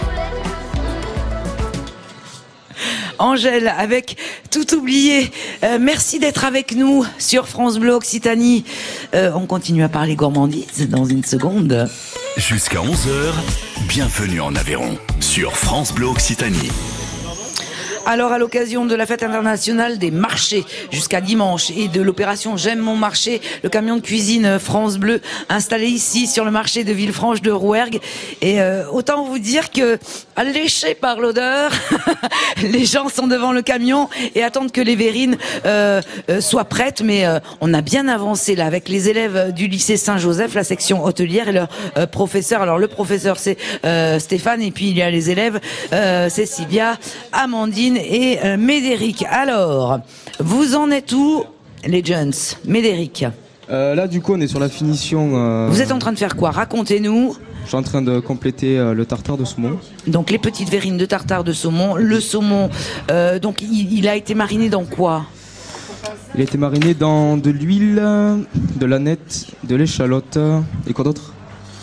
Angèle avec Tout oublié. Euh, merci d'être avec nous sur France Bleu Occitanie. Euh, on continue à parler gourmandise dans une seconde. Jusqu'à onze heures, bienvenue en Aveyron sur France Bleu Occitanie. Alors, à l'occasion de la fête internationale des marchés jusqu'à dimanche et de l'opération J'aime mon marché, le camion de cuisine France Bleu installé ici sur le marché de Villefranche de Rouergue. Et euh, autant vous dire que, alléchés par l'odeur, les gens sont devant le camion et attendent que les verrines euh, euh, soient prêtes. Mais euh, on a bien avancé là avec les élèves du lycée Saint-Joseph, la section hôtelière et leur euh, professeur. Alors le professeur c'est euh, Stéphane et puis il y a les élèves euh, Cécilia, Amandine et euh, Médéric. Alors, vous en êtes où, les jeunes? Médéric. Euh, là, du coup, on est sur la finition. Euh... Vous êtes en train de faire quoi? Racontez-nous. Je suis en train de compléter euh, le tartare de saumon. Donc, les petites verrines de tartare de saumon. Le saumon, euh, donc, il, il a été mariné dans quoi? Il a été mariné dans de l'huile, de l'aneth, de l'échalote et quoi d'autre?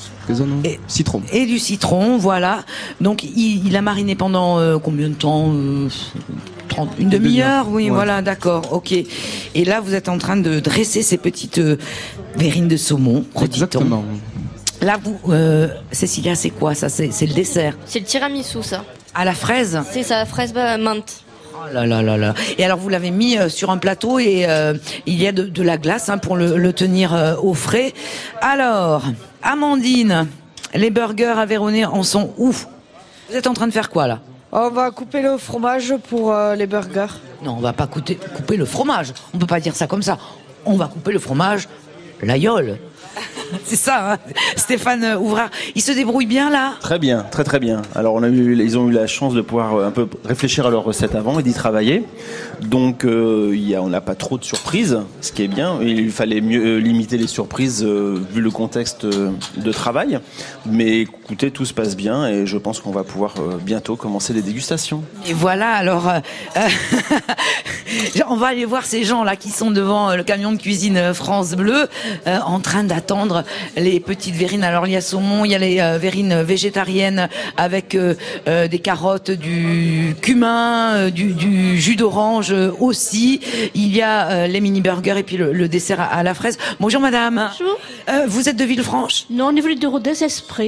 Et, citron. Et du citron, voilà. Donc il, il a mariné pendant euh, combien de temps euh, trente, Une demi-heure, oui, ouais. Voilà, d'accord, ok. Et là, vous êtes en train de dresser ces petites euh, verrines de saumon. Exactement. Là, vous, euh, Cécilia, c'est quoi ça? C'est, c'est le dessert? C'est le tiramisu, ça. À la fraise? C'est ça, fraise bah, menthe. Oh là là là là. Et alors vous l'avez mis euh, sur un plateau et euh, il y a de, de la glace hein, pour le, le tenir euh, au frais. Alors, Amandine, les burgers aveyronnais en sont où? Vous êtes en train de faire quoi là? On va couper le fromage pour euh, les burgers. Non, on va pas couper, couper le fromage. On peut pas dire ça comme ça. On va couper le fromage, l'aïeul. C'est ça, hein, Stéphane Ouvrard. Il se débrouille bien là? Très bien, très très bien. Alors on a eu, ils ont eu la chance de pouvoir un peu réfléchir à leur recette avant et d'y travailler. Donc euh, y a, on n'a pas trop de surprises, ce qui est bien. Il fallait mieux limiter les surprises euh, vu le contexte de travail. Mais écoutez, tout se passe bien et je pense qu'on va pouvoir euh, bientôt commencer les dégustations. Et voilà, alors euh, on va aller voir ces gens là qui sont devant le camion de cuisine France Bleu euh, en train d'attendre les petites verrines. Alors il y a saumon, il y a les euh, verrines végétariennes avec euh, euh, des carottes, du cumin, euh, du, du jus d'orange euh, aussi. Il y a euh, les mini burgers et puis le, le dessert à, à la fraise. Bonjour madame. Bonjour. Euh, vous êtes de Villefranche? Non, on est venu de Rodez-Esprit.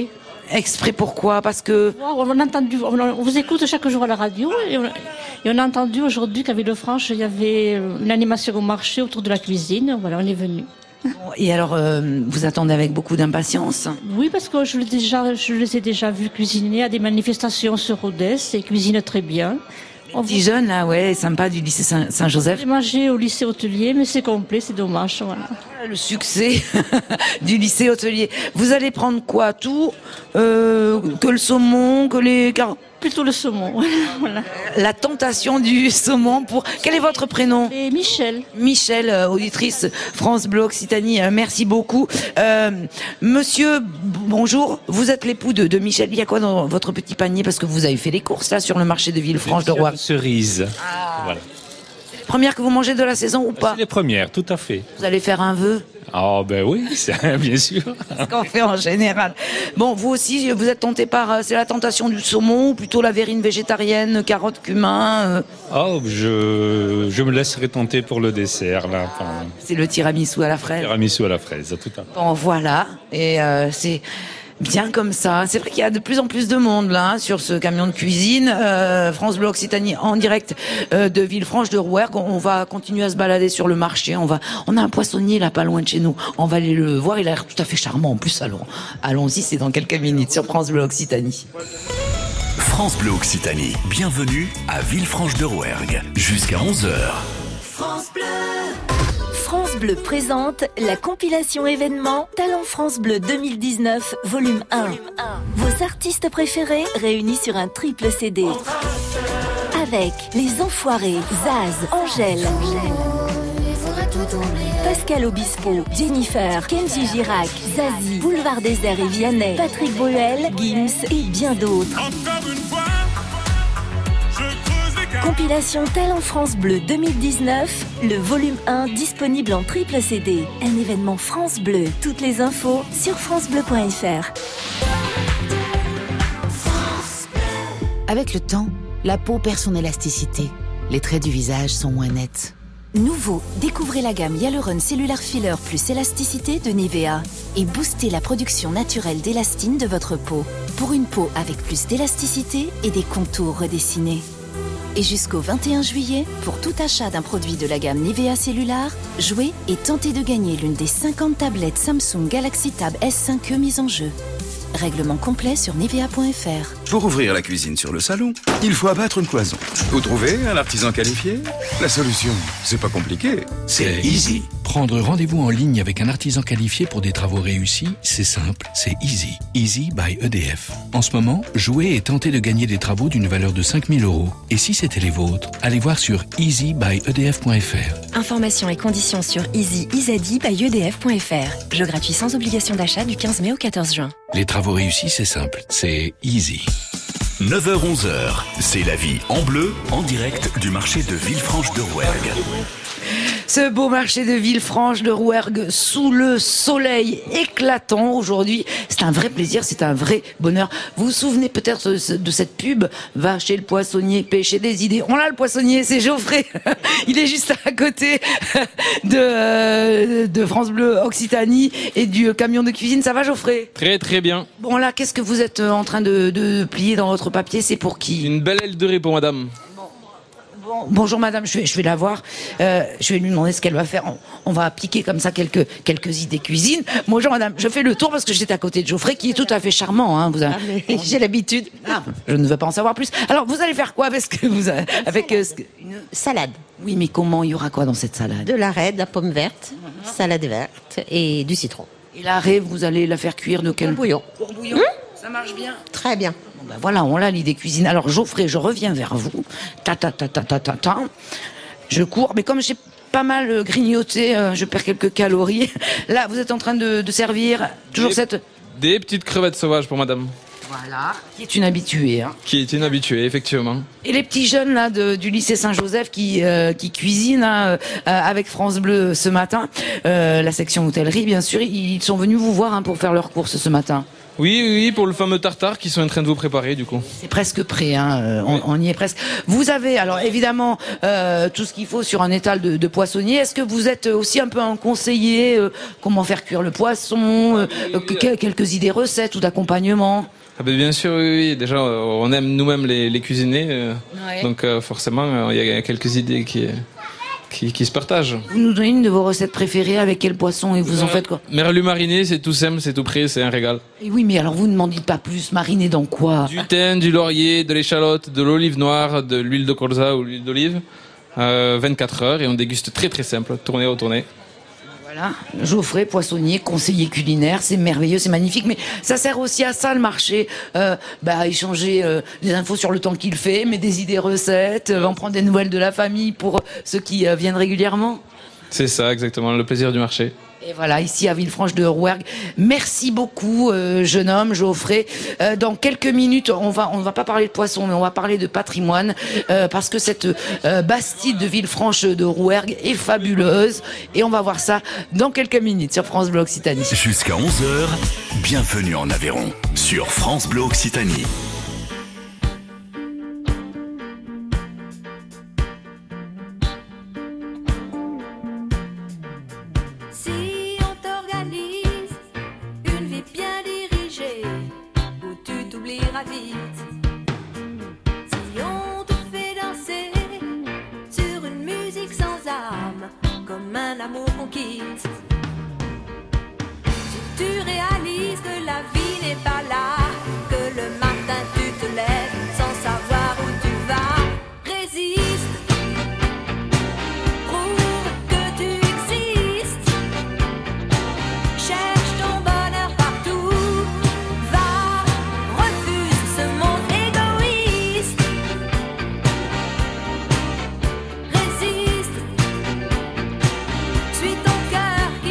Exprès pourquoi? Parce que... On a entendu, on vous écoute chaque jour à la radio et on, et on a entendu aujourd'hui qu'à Villefranche, il y avait une animation au marché autour de la cuisine. Voilà, on est venu. Et alors, euh, vous attendez avec beaucoup d'impatience? Oui, parce que je, l'ai déjà, je les ai déjà vus cuisiner à des manifestations sur Rodez et ils cuisinent très bien. Les petits jeunes, là, ouais, sympa, du lycée Saint- Saint-Joseph. J'ai mangé au lycée hôtelier, mais c'est complet, c'est dommage. Voilà. Le succès du lycée hôtelier. Vous allez prendre quoi? Tout euh, que le saumon, que les... Plutôt le saumon, voilà. La tentation du saumon pour... Quel est votre prénom? Et Michel. Michel, euh, auditrice France Bleu Occitanie, euh, merci beaucoup. Euh, monsieur, b- bonjour, vous êtes l'époux de, de Michel. Il y a quoi dans votre petit panier? Parce que vous avez fait les courses là sur le marché de Villefranche de Rouergue. Cerise. Voilà. Première que vous mangez de la saison ou pas? C'est les premières, tout à fait. Vous allez faire un vœu? Ah ben oui, c'est- bien sûr. C'est ce qu'on fait en général. Bon, vous aussi, vous êtes tenté par... euh, c'est la tentation du saumon ou plutôt la verrine végétarienne, carotte, cumin euh, Oh, je, je me laisserai tenter pour le dessert, là. Enfin, C'est le tiramisu à la fraise. tiramisu à la fraise, tout à fait. Bon, voilà. Et euh, c'est bien comme ça. C'est vrai qu'il y a de plus en plus de monde là hein, sur ce camion de cuisine. Euh, France Bleu Occitanie en direct euh, de Villefranche de Rouergue. On va continuer à se balader sur le marché. On va, on a un poissonnier là pas loin de chez nous. On va aller le voir. Il a l'air tout à fait charmant. En plus, allons, allons-y. C'est dans quelques minutes sur France Bleu Occitanie. France Bleu Occitanie, bienvenue à Villefranche de Rouergue, jusqu'à onze heures. France Bleu. France Bleu présente la compilation événement Talent France Bleu deux mille dix-neuf, volume un. Vos artistes préférés réunis sur un triple C D. Avec Les Enfoirés, Zaz, Angèle, Pascal Obispo, Jennifer, Kenji Girac, Zazie, Boulevard Désert et Vianney, Patrick Bruel, Gims et bien d'autres. Compilation Talent France Bleu deux mille dix-neuf, le volume un disponible en triple C D. Un événement France Bleu. Toutes les infos sur francebleu point f r. Avec le temps, la peau perd son élasticité. Les traits du visage sont moins nets. Nouveau, découvrez la gamme Hyaluron Cellular Filler plus élasticité de Nivea et boostez la production naturelle d'élastine de votre peau pour une peau avec plus d'élasticité et des contours redessinés. Et jusqu'au vingt et un juillet, pour tout achat d'un produit de la gamme Nivea Cellular, jouez et tentez de gagner l'une des cinquante tablettes Samsung Galaxy Tab S cinq e mises en jeu. Règlement complet sur nivea point f r. Pour ouvrir la cuisine sur le salon, il faut abattre une cloison. Vous trouvez un artisan qualifié? La solution, c'est pas compliqué. C'est Easy. Prendre rendez-vous en ligne avec un artisan qualifié pour des travaux réussis, c'est simple, c'est Easy. Easy by E D F. En ce moment, jouez et tentez de gagner des travaux d'une valeur de cinq mille euros. Et si c'était les vôtres, allez voir sur easy by e d f point f r. Informations et conditions sur easy by e d f point f r. Jeu gratuit sans obligation d'achat du quinze mai au quatorze juin. Les travaux réussis, c'est simple, c'est Easy. neuf heures onze heures, c'est la vie en bleu, en direct du marché de Villefranche de Rouergue. Ce beau marché de Villefranche de Rouergue sous le soleil éclatant aujourd'hui, c'est un vrai plaisir, c'est un vrai bonheur. Vous vous souvenez peut-être de cette pub, va chez le poissonnier pêcher des idées. On l'a le poissonnier, c'est Geoffrey. Il est juste à côté de, de France Bleu Occitanie et du camion de cuisine. Ça va Geoffrey? Très très bien. Bon là, qu'est-ce que vous êtes en train de, de plier dans votre papier? C'est pour qui? Une belle aile de riz pour madame. Bon, bonjour madame, je vais, je vais la voir. Euh, je vais lui demander ce qu'elle va faire. On, on va appliquer comme ça quelques, quelques idées cuisine. Bonjour madame, je fais le tour parce que j'étais à côté de Geoffrey qui est tout à fait charmant. Hein, vous avez... ah, mais... J'ai l'habitude. Ah, je ne veux pas en savoir plus. Alors vous allez faire quoi avec, ce que vous avez... avec euh, ce que... Une salade. Oui, mais comment? Il y aura quoi dans cette salade? De l'arrêt, de la pomme verte, uh-huh. salade verte et du citron. Et l'arrêt, vous allez la faire cuire de quel... Au bouillon. Au bouillon. Hum Ça marche bien. Très bien. Bon ben voilà, on l'a l'idée cuisine. Alors Geoffrey, je reviens vers vous. Ta ta ta ta ta ta ta. Je cours, mais comme j'ai pas mal grignoté, euh, je perds quelques calories. Là, vous êtes en train de, de servir toujours des, cette... Des petites crevettes sauvages pour madame. Voilà, qui est une habituée. Hein. Qui est une habituée, effectivement. Et les petits jeunes là de, du lycée Saint-Joseph qui, euh, qui cuisinent hein, euh, avec France Bleu ce matin, euh, la section hôtellerie bien sûr, ils sont venus vous voir hein, pour faire leurs courses ce matin. Oui, oui, oui, pour le fameux tartare qu'ils sont en train de vous préparer, du coup. C'est presque prêt, hein. euh, on, on y est presque. Vous avez, alors évidemment, euh, tout ce qu'il faut sur un étal de, de poissonnier. Est-ce que vous êtes aussi un peu un conseiller, euh, comment faire cuire le poisson, euh, euh, quelques idées recettes ou d'accompagnement? Ah ben bien sûr, oui, oui. Déjà, on aime nous-mêmes les, les cuisiner, euh, Ouais. donc euh, forcément, il y a quelques idées qui, qui, qui se partagent. Vous nous donnez une de vos recettes préférées avec quel poisson et vous en faites quoi? Merlu mariné, c'est tout simple, c'est tout prêt, c'est un régal. Et oui, mais alors vous ne m'en dites pas plus. Mariner dans quoi? Du thym, du laurier, de l'échalote, de l'olive noire, de l'huile de colza ou l'huile d'olive. Euh, vingt-quatre heures et on déguste très très simple, tourner, retourner. Voilà, Geoffrey, poissonnier, conseiller culinaire, c'est merveilleux, c'est magnifique, mais ça sert aussi à ça le marché, euh, bah, échanger euh, des infos sur le temps qu'il fait, mais des idées recettes, euh, en prendre des nouvelles de la famille pour ceux qui euh, viennent régulièrement. C'est ça, exactement, le plaisir du marché. Et voilà, ici à Villefranche de Rouergue. Merci beaucoup, euh, jeune homme, Geoffrey. Euh, dans quelques minutes, on va, on va pas parler de poisson, mais on va parler de patrimoine, euh, parce que cette euh, bastide de Villefranche de Rouergue est fabuleuse. Et on va voir ça dans quelques minutes sur France Bleu Occitanie. Jusqu'à onze heures, bienvenue en Aveyron, sur France Bleu Occitanie. Si on t'organise une vie bien dirigée, où tu t'oublieras vite. Si on te fait danser sur une musique sans âme, comme un amour qu'on quitte. Si tu réalises que la vie n'est pas là, que le matin tu te lèves sans savoir où tu vas, résiste. Cherche ton bonheur partout, va, refuse ce monde égoïste. Résiste, suis ton cœur qui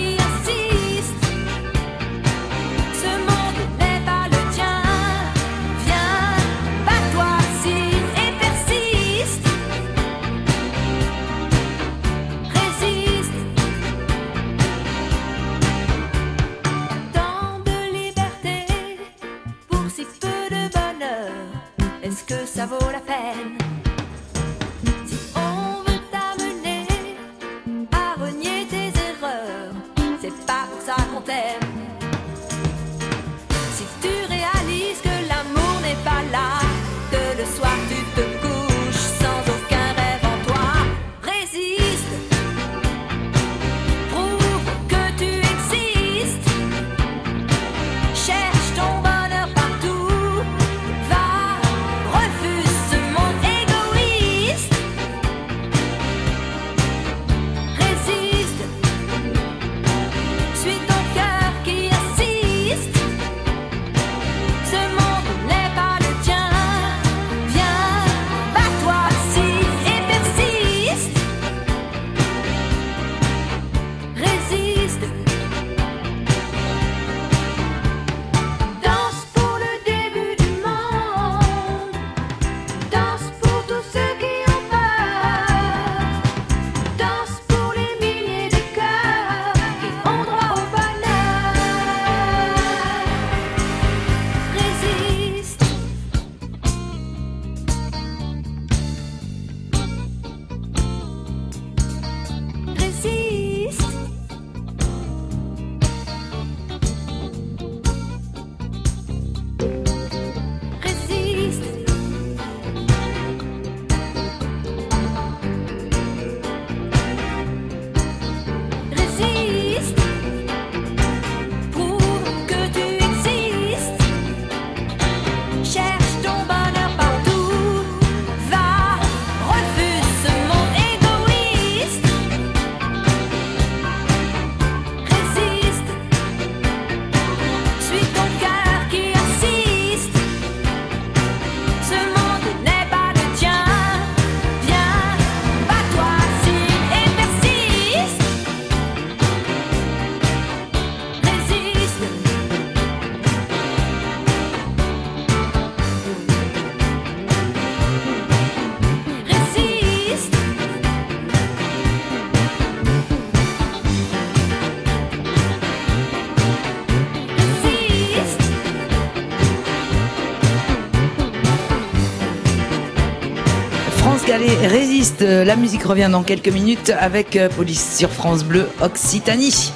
Pascalet résiste. La musique revient dans quelques minutes avec Police sur France Bleu Occitanie.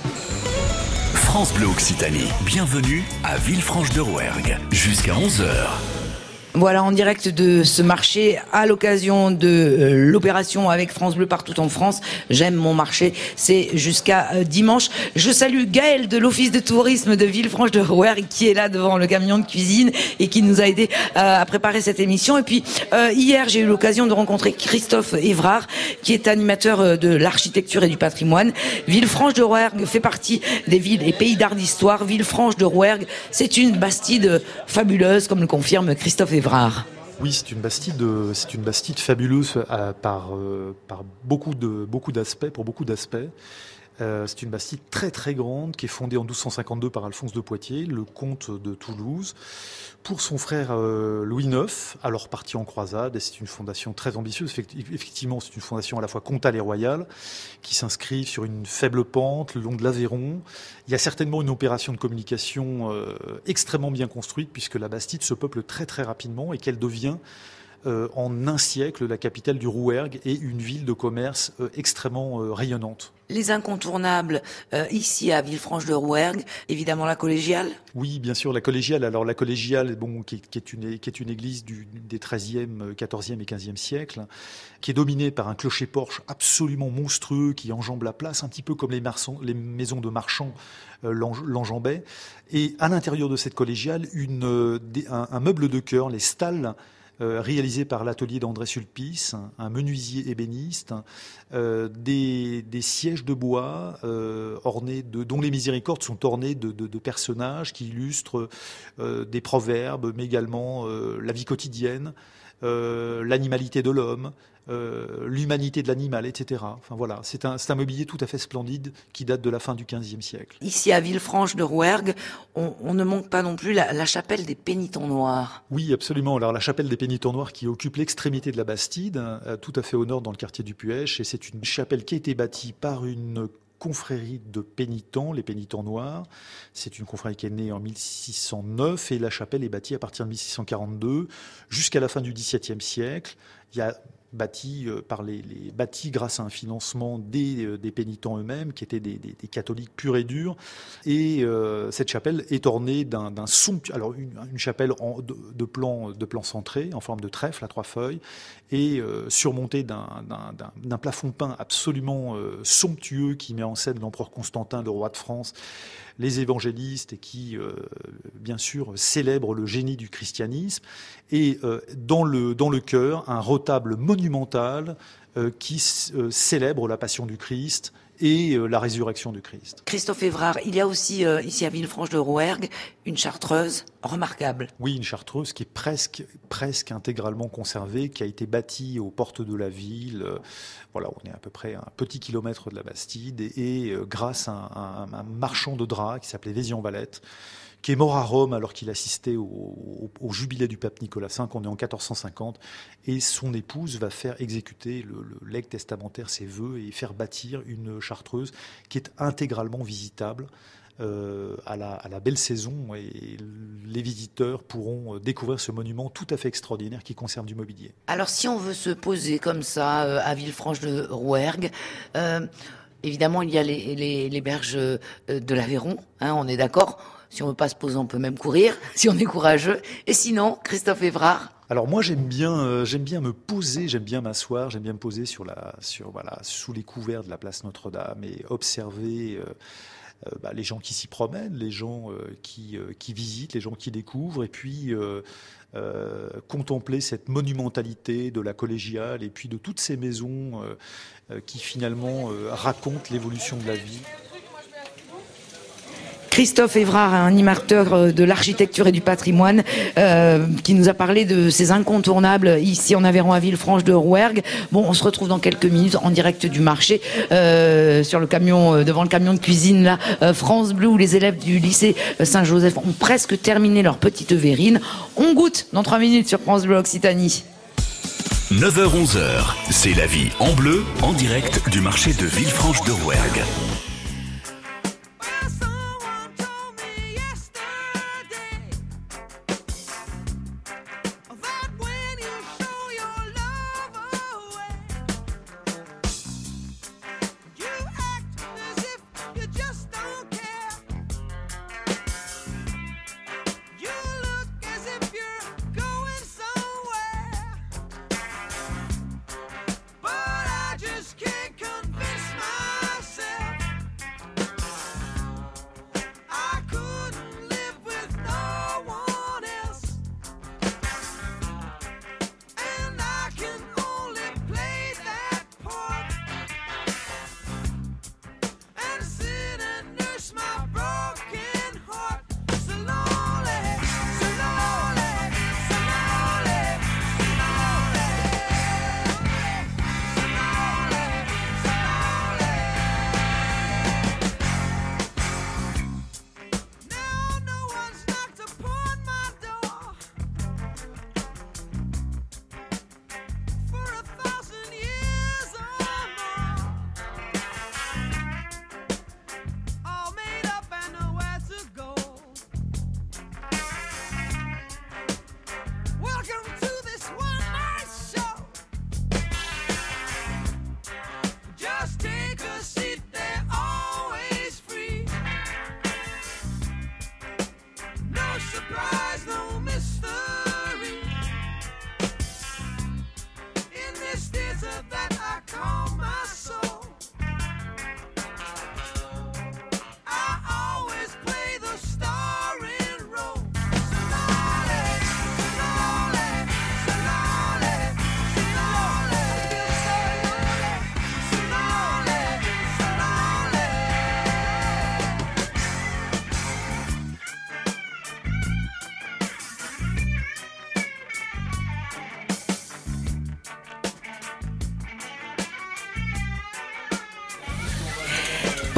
France Bleu Occitanie, bienvenue à Villefranche-de-Rouergue, jusqu'à onze heures. Voilà, en direct de ce marché, à l'occasion de euh, l'opération avec France Bleu partout en France. J'aime mon marché, c'est jusqu'à euh, dimanche. Je salue Gaël de l'Office de tourisme de Villefranche-de-Rouergue qui est là devant le camion de cuisine et qui nous a aidé euh, à préparer cette émission. Et puis, euh, hier, j'ai eu l'occasion de rencontrer Christophe Évrard, qui est animateur euh, de l'architecture et du patrimoine. Villefranche-de-Rouergue fait partie des villes et pays d'art d'histoire. Villefranche-de-Rouergue, c'est une bastide fabuleuse, comme le confirme Christophe Évrard. Oui, c'est une bastide, c'est une bastide fabuleuse à, par, euh, par beaucoup de, beaucoup d'aspects, pour beaucoup d'aspects. Euh, c'est une bastide très très grande qui est fondée en douze cent cinquante-deux par Alphonse de Poitiers, le comte de Toulouse, pour son frère euh, Louis neuf, alors parti en croisade. Et c'est une fondation très ambitieuse. Effectivement, c'est une fondation à la fois comtale et royale qui s'inscrit sur une faible pente le long de l'Aveyron. Il y a certainement une opération de communication euh, extrêmement bien construite puisque la bastide se peuple très très rapidement et qu'elle devient Euh, en un siècle, la capitale du Rouergue et une ville de commerce euh, extrêmement euh, rayonnante. Les incontournables euh, ici à Villefranche-de-Rouergue, évidemment la collégiale. Oui, bien sûr, la collégiale. Alors la collégiale, bon, qui, qui, est, une, qui est une église du, des treizième, quatorzième et quinzième siècles, qui est dominée par un clocher-porche absolument monstrueux qui enjambe la place, un petit peu comme les, marsands, les maisons de marchands euh, l'enjambaient. Et à l'intérieur de cette collégiale, une, euh, des, un, un meuble de chœur, les stalles, Euh, réalisé par l'atelier d'André Sulpice, un menuisier ébéniste, euh, des, des sièges de bois euh, ornés de, dont les miséricordes sont ornées de, de, de personnages qui illustrent euh, des proverbes, mais également euh, la vie quotidienne, euh, l'animalité de l'homme, euh, l'humanité de l'animal, et cetera. Enfin voilà, c'est un, c'est un mobilier tout à fait splendide qui date de la fin du quinzième siècle. Ici à Villefranche-de-Rouergue, on, on ne manque pas non plus la, la chapelle des Pénitents Noirs. Oui, absolument. Alors la chapelle des Pénitents Noirs qui occupe l'extrémité de la Bastide, euh, tout à fait au nord dans le quartier du Puech, et c'est une chapelle qui a été bâtie par une confrérie de pénitents, les Pénitents Noirs. C'est une confrérie qui est née en mille six cent neuf et la chapelle est bâtie à partir de mille six cent quarante-deux jusqu'à la fin du dix-septième siècle. Il y a bâti euh, par les, les bâti grâce à un financement des, euh, des pénitents eux-mêmes qui étaient des, des, des catholiques purs et durs. Et euh, cette chapelle est ornée d'un, d'un somptueux, alors une, une chapelle en, de, de plan de plan centré en forme de trèfle à trois feuilles et euh, surmontée d'un, d'un, d'un, d'un plafond peint absolument euh, somptueux qui met en scène l'empereur Constantin, le roi de France, les évangélistes et qui, euh, bien sûr, célèbrent le génie du christianisme. Et euh, dans le, dans le chœur, un retable monumental euh, qui euh, célèbre la passion du Christ et euh, la résurrection du Christ. Christophe Évrard, il y a aussi euh, ici à Villefranche-de-Rouergue une chartreuse remarquable. Oui, une chartreuse qui est presque, presque intégralement conservée, qui a été bâtie aux portes de la ville. Euh, voilà, on est à peu près à un petit kilomètre de la Bastide et, et euh, grâce à un, un, un marchand de draps qui s'appelait Vézian Valette, qui est mort à Rome alors qu'il assistait au, au, au jubilé du pape Nicolas cinq, on est en quatorze cent cinquante, et son épouse va faire exécuter le, le legs testamentaire, ses vœux, et faire bâtir une chartreuse qui est intégralement visitable euh, à, la, à la belle saison, et les visiteurs pourront découvrir ce monument tout à fait extraordinaire qui conserve du mobilier. Alors si on veut se poser comme ça euh, à Villefranche-de-Rouergue, euh, évidemment il y a les, les, les berges euh, de l'Aveyron, hein, on est d'accord. Si on ne veut pas se poser, on peut même courir, si on est courageux. Et sinon, Christophe Évrard. Alors moi, j'aime bien, euh, j'aime bien me poser, j'aime bien m'asseoir, j'aime bien me poser sur la, sur voilà, sous les couverts de la place Notre-Dame et observer euh, euh, bah, les gens qui s'y promènent, les gens euh, qui, euh, qui visitent, les gens qui découvrent, et puis euh, euh, contempler cette monumentalité de la collégiale et puis de toutes ces maisons euh, euh, qui finalement euh, racontent l'évolution de la vie. Christophe Évrard, un animateur de l'architecture et du patrimoine, euh, qui nous a parlé de ces incontournables ici en Aveyron à Villefranche-de-Rouergue. Bon, on se retrouve dans quelques minutes en direct du marché, euh, sur le camion, euh, devant le camion de cuisine là, euh, France Bleu, où les élèves du lycée Saint-Joseph ont presque terminé leur petite verrine. On goûte dans trois minutes sur France Bleu Occitanie. neuf heures onze heures, c'est la vie en bleu, en direct du marché de Villefranche-de-Rouergue.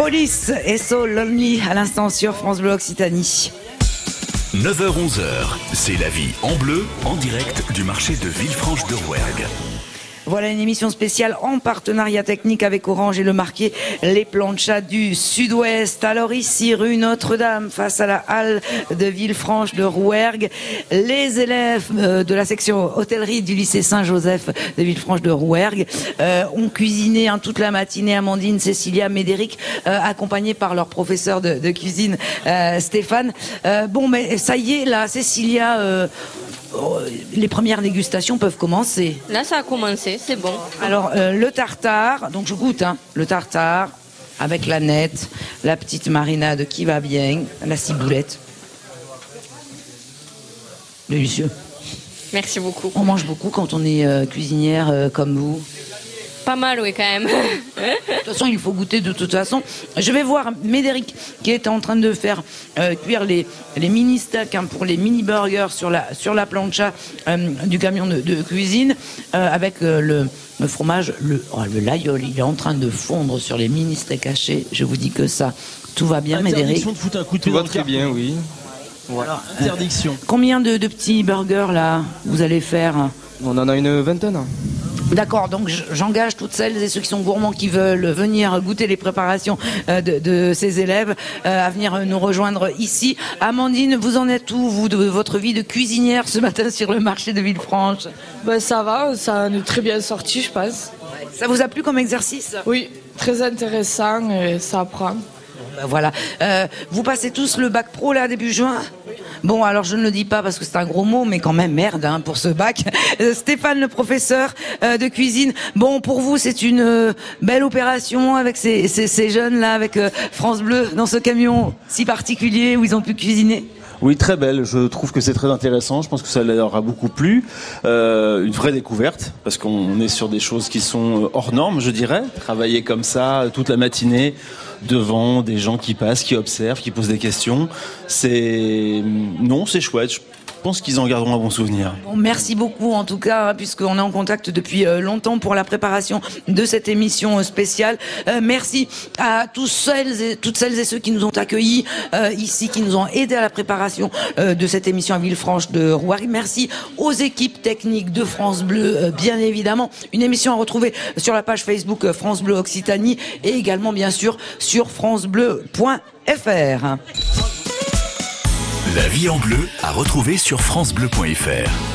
Police et So Lonely à l'instant sur France Bleu Occitanie. neuf heures onze heures, c'est la vie en bleu, en direct du marché de Villefranche-de-Rouergue. Voilà une émission spéciale en partenariat technique avec Orange et le marqué Les Planchas du Sud-Ouest. Alors ici, rue Notre-Dame, face à la halle de Villefranche-de-Rouergue, les élèves de la section hôtellerie du lycée Saint-Joseph de Villefranche-de-Rouergue euh, ont cuisiné hein, toute la matinée. Amandine, Cécilia, Médéric, euh, accompagnés par leur professeur de, de cuisine, euh, Stéphane. Euh, bon, mais ça y est, là, Cécilia... Euh, les premières dégustations peuvent commencer. Là, ça a commencé, c'est bon. Alors, euh, le tartare, donc je goûte, hein, le tartare avec la nette, la petite marinade qui va bien, la ciboulette. Délicieux. Merci beaucoup. On mange beaucoup quand on est euh, cuisinière euh, comme vous. Pas mal, oui, quand même. De toute façon, il faut goûter de toute façon. Je vais voir Médéric qui est en train de faire euh, cuire les, les mini steaks hein, pour les mini burgers sur la, sur la plancha euh, du camion de, de cuisine euh, avec euh, le, le fromage, le, oh, le laïol. Il est en train de fondre sur les mini steaks hachés. Je vous dis que ça, tout va bien, Médéric. Interdiction de foutre un coup de pied Tout va dans le très carton. bien, oui. Voilà. Alors, interdiction. Euh, combien de, de petits burgers là vous allez faire? On en a une vingtaine. D'accord, donc j'engage toutes celles et ceux qui sont gourmands qui veulent venir goûter les préparations de, de ces élèves à venir nous rejoindre ici. Amandine, vous en êtes où, vous, de votre vie de cuisinière ce matin sur le marché de Villefranche? Ben, ça va, ça nous est très bien sorti, je pense. Ça vous a plu comme exercice? Oui, très intéressant et ça apprend. Ben voilà. Euh, vous passez tous le bac pro là début juin? Bon, alors je ne le dis pas parce que c'est un gros mot, mais quand même merde hein, pour ce bac. Euh, Stéphane, le professeur euh, de cuisine. Bon, pour vous, c'est une euh, belle opération avec ces, ces, ces jeunes là, avec euh, France Bleu dans ce camion si particulier où ils ont pu cuisiner. Oui, très belle. Je trouve que c'est très intéressant. Je pense que ça leur a beaucoup plu. Euh, une vraie découverte, parce qu'on est sur des choses qui sont hors normes, je dirais. Travailler comme ça toute la matinée devant des gens qui passent, qui observent, qui posent des questions, c'est non, c'est chouette. Je pense qu'ils en garderont un bon souvenir. Bon, merci beaucoup en tout cas, puisqu'on est en contact depuis euh, longtemps pour la préparation de cette émission euh, spéciale. Euh, merci à tous celles et, toutes celles et ceux qui nous ont accueillis euh, ici, qui nous ont aidés à la préparation euh, de cette émission à Villefranche-de-Rouergue. Merci aux équipes techniques de France Bleu, euh, bien évidemment. Une émission à retrouver sur la page Facebook euh, France Bleu Occitanie et également bien sûr sur francebleu point f r. La vie en bleu à retrouver sur francebleu point f r.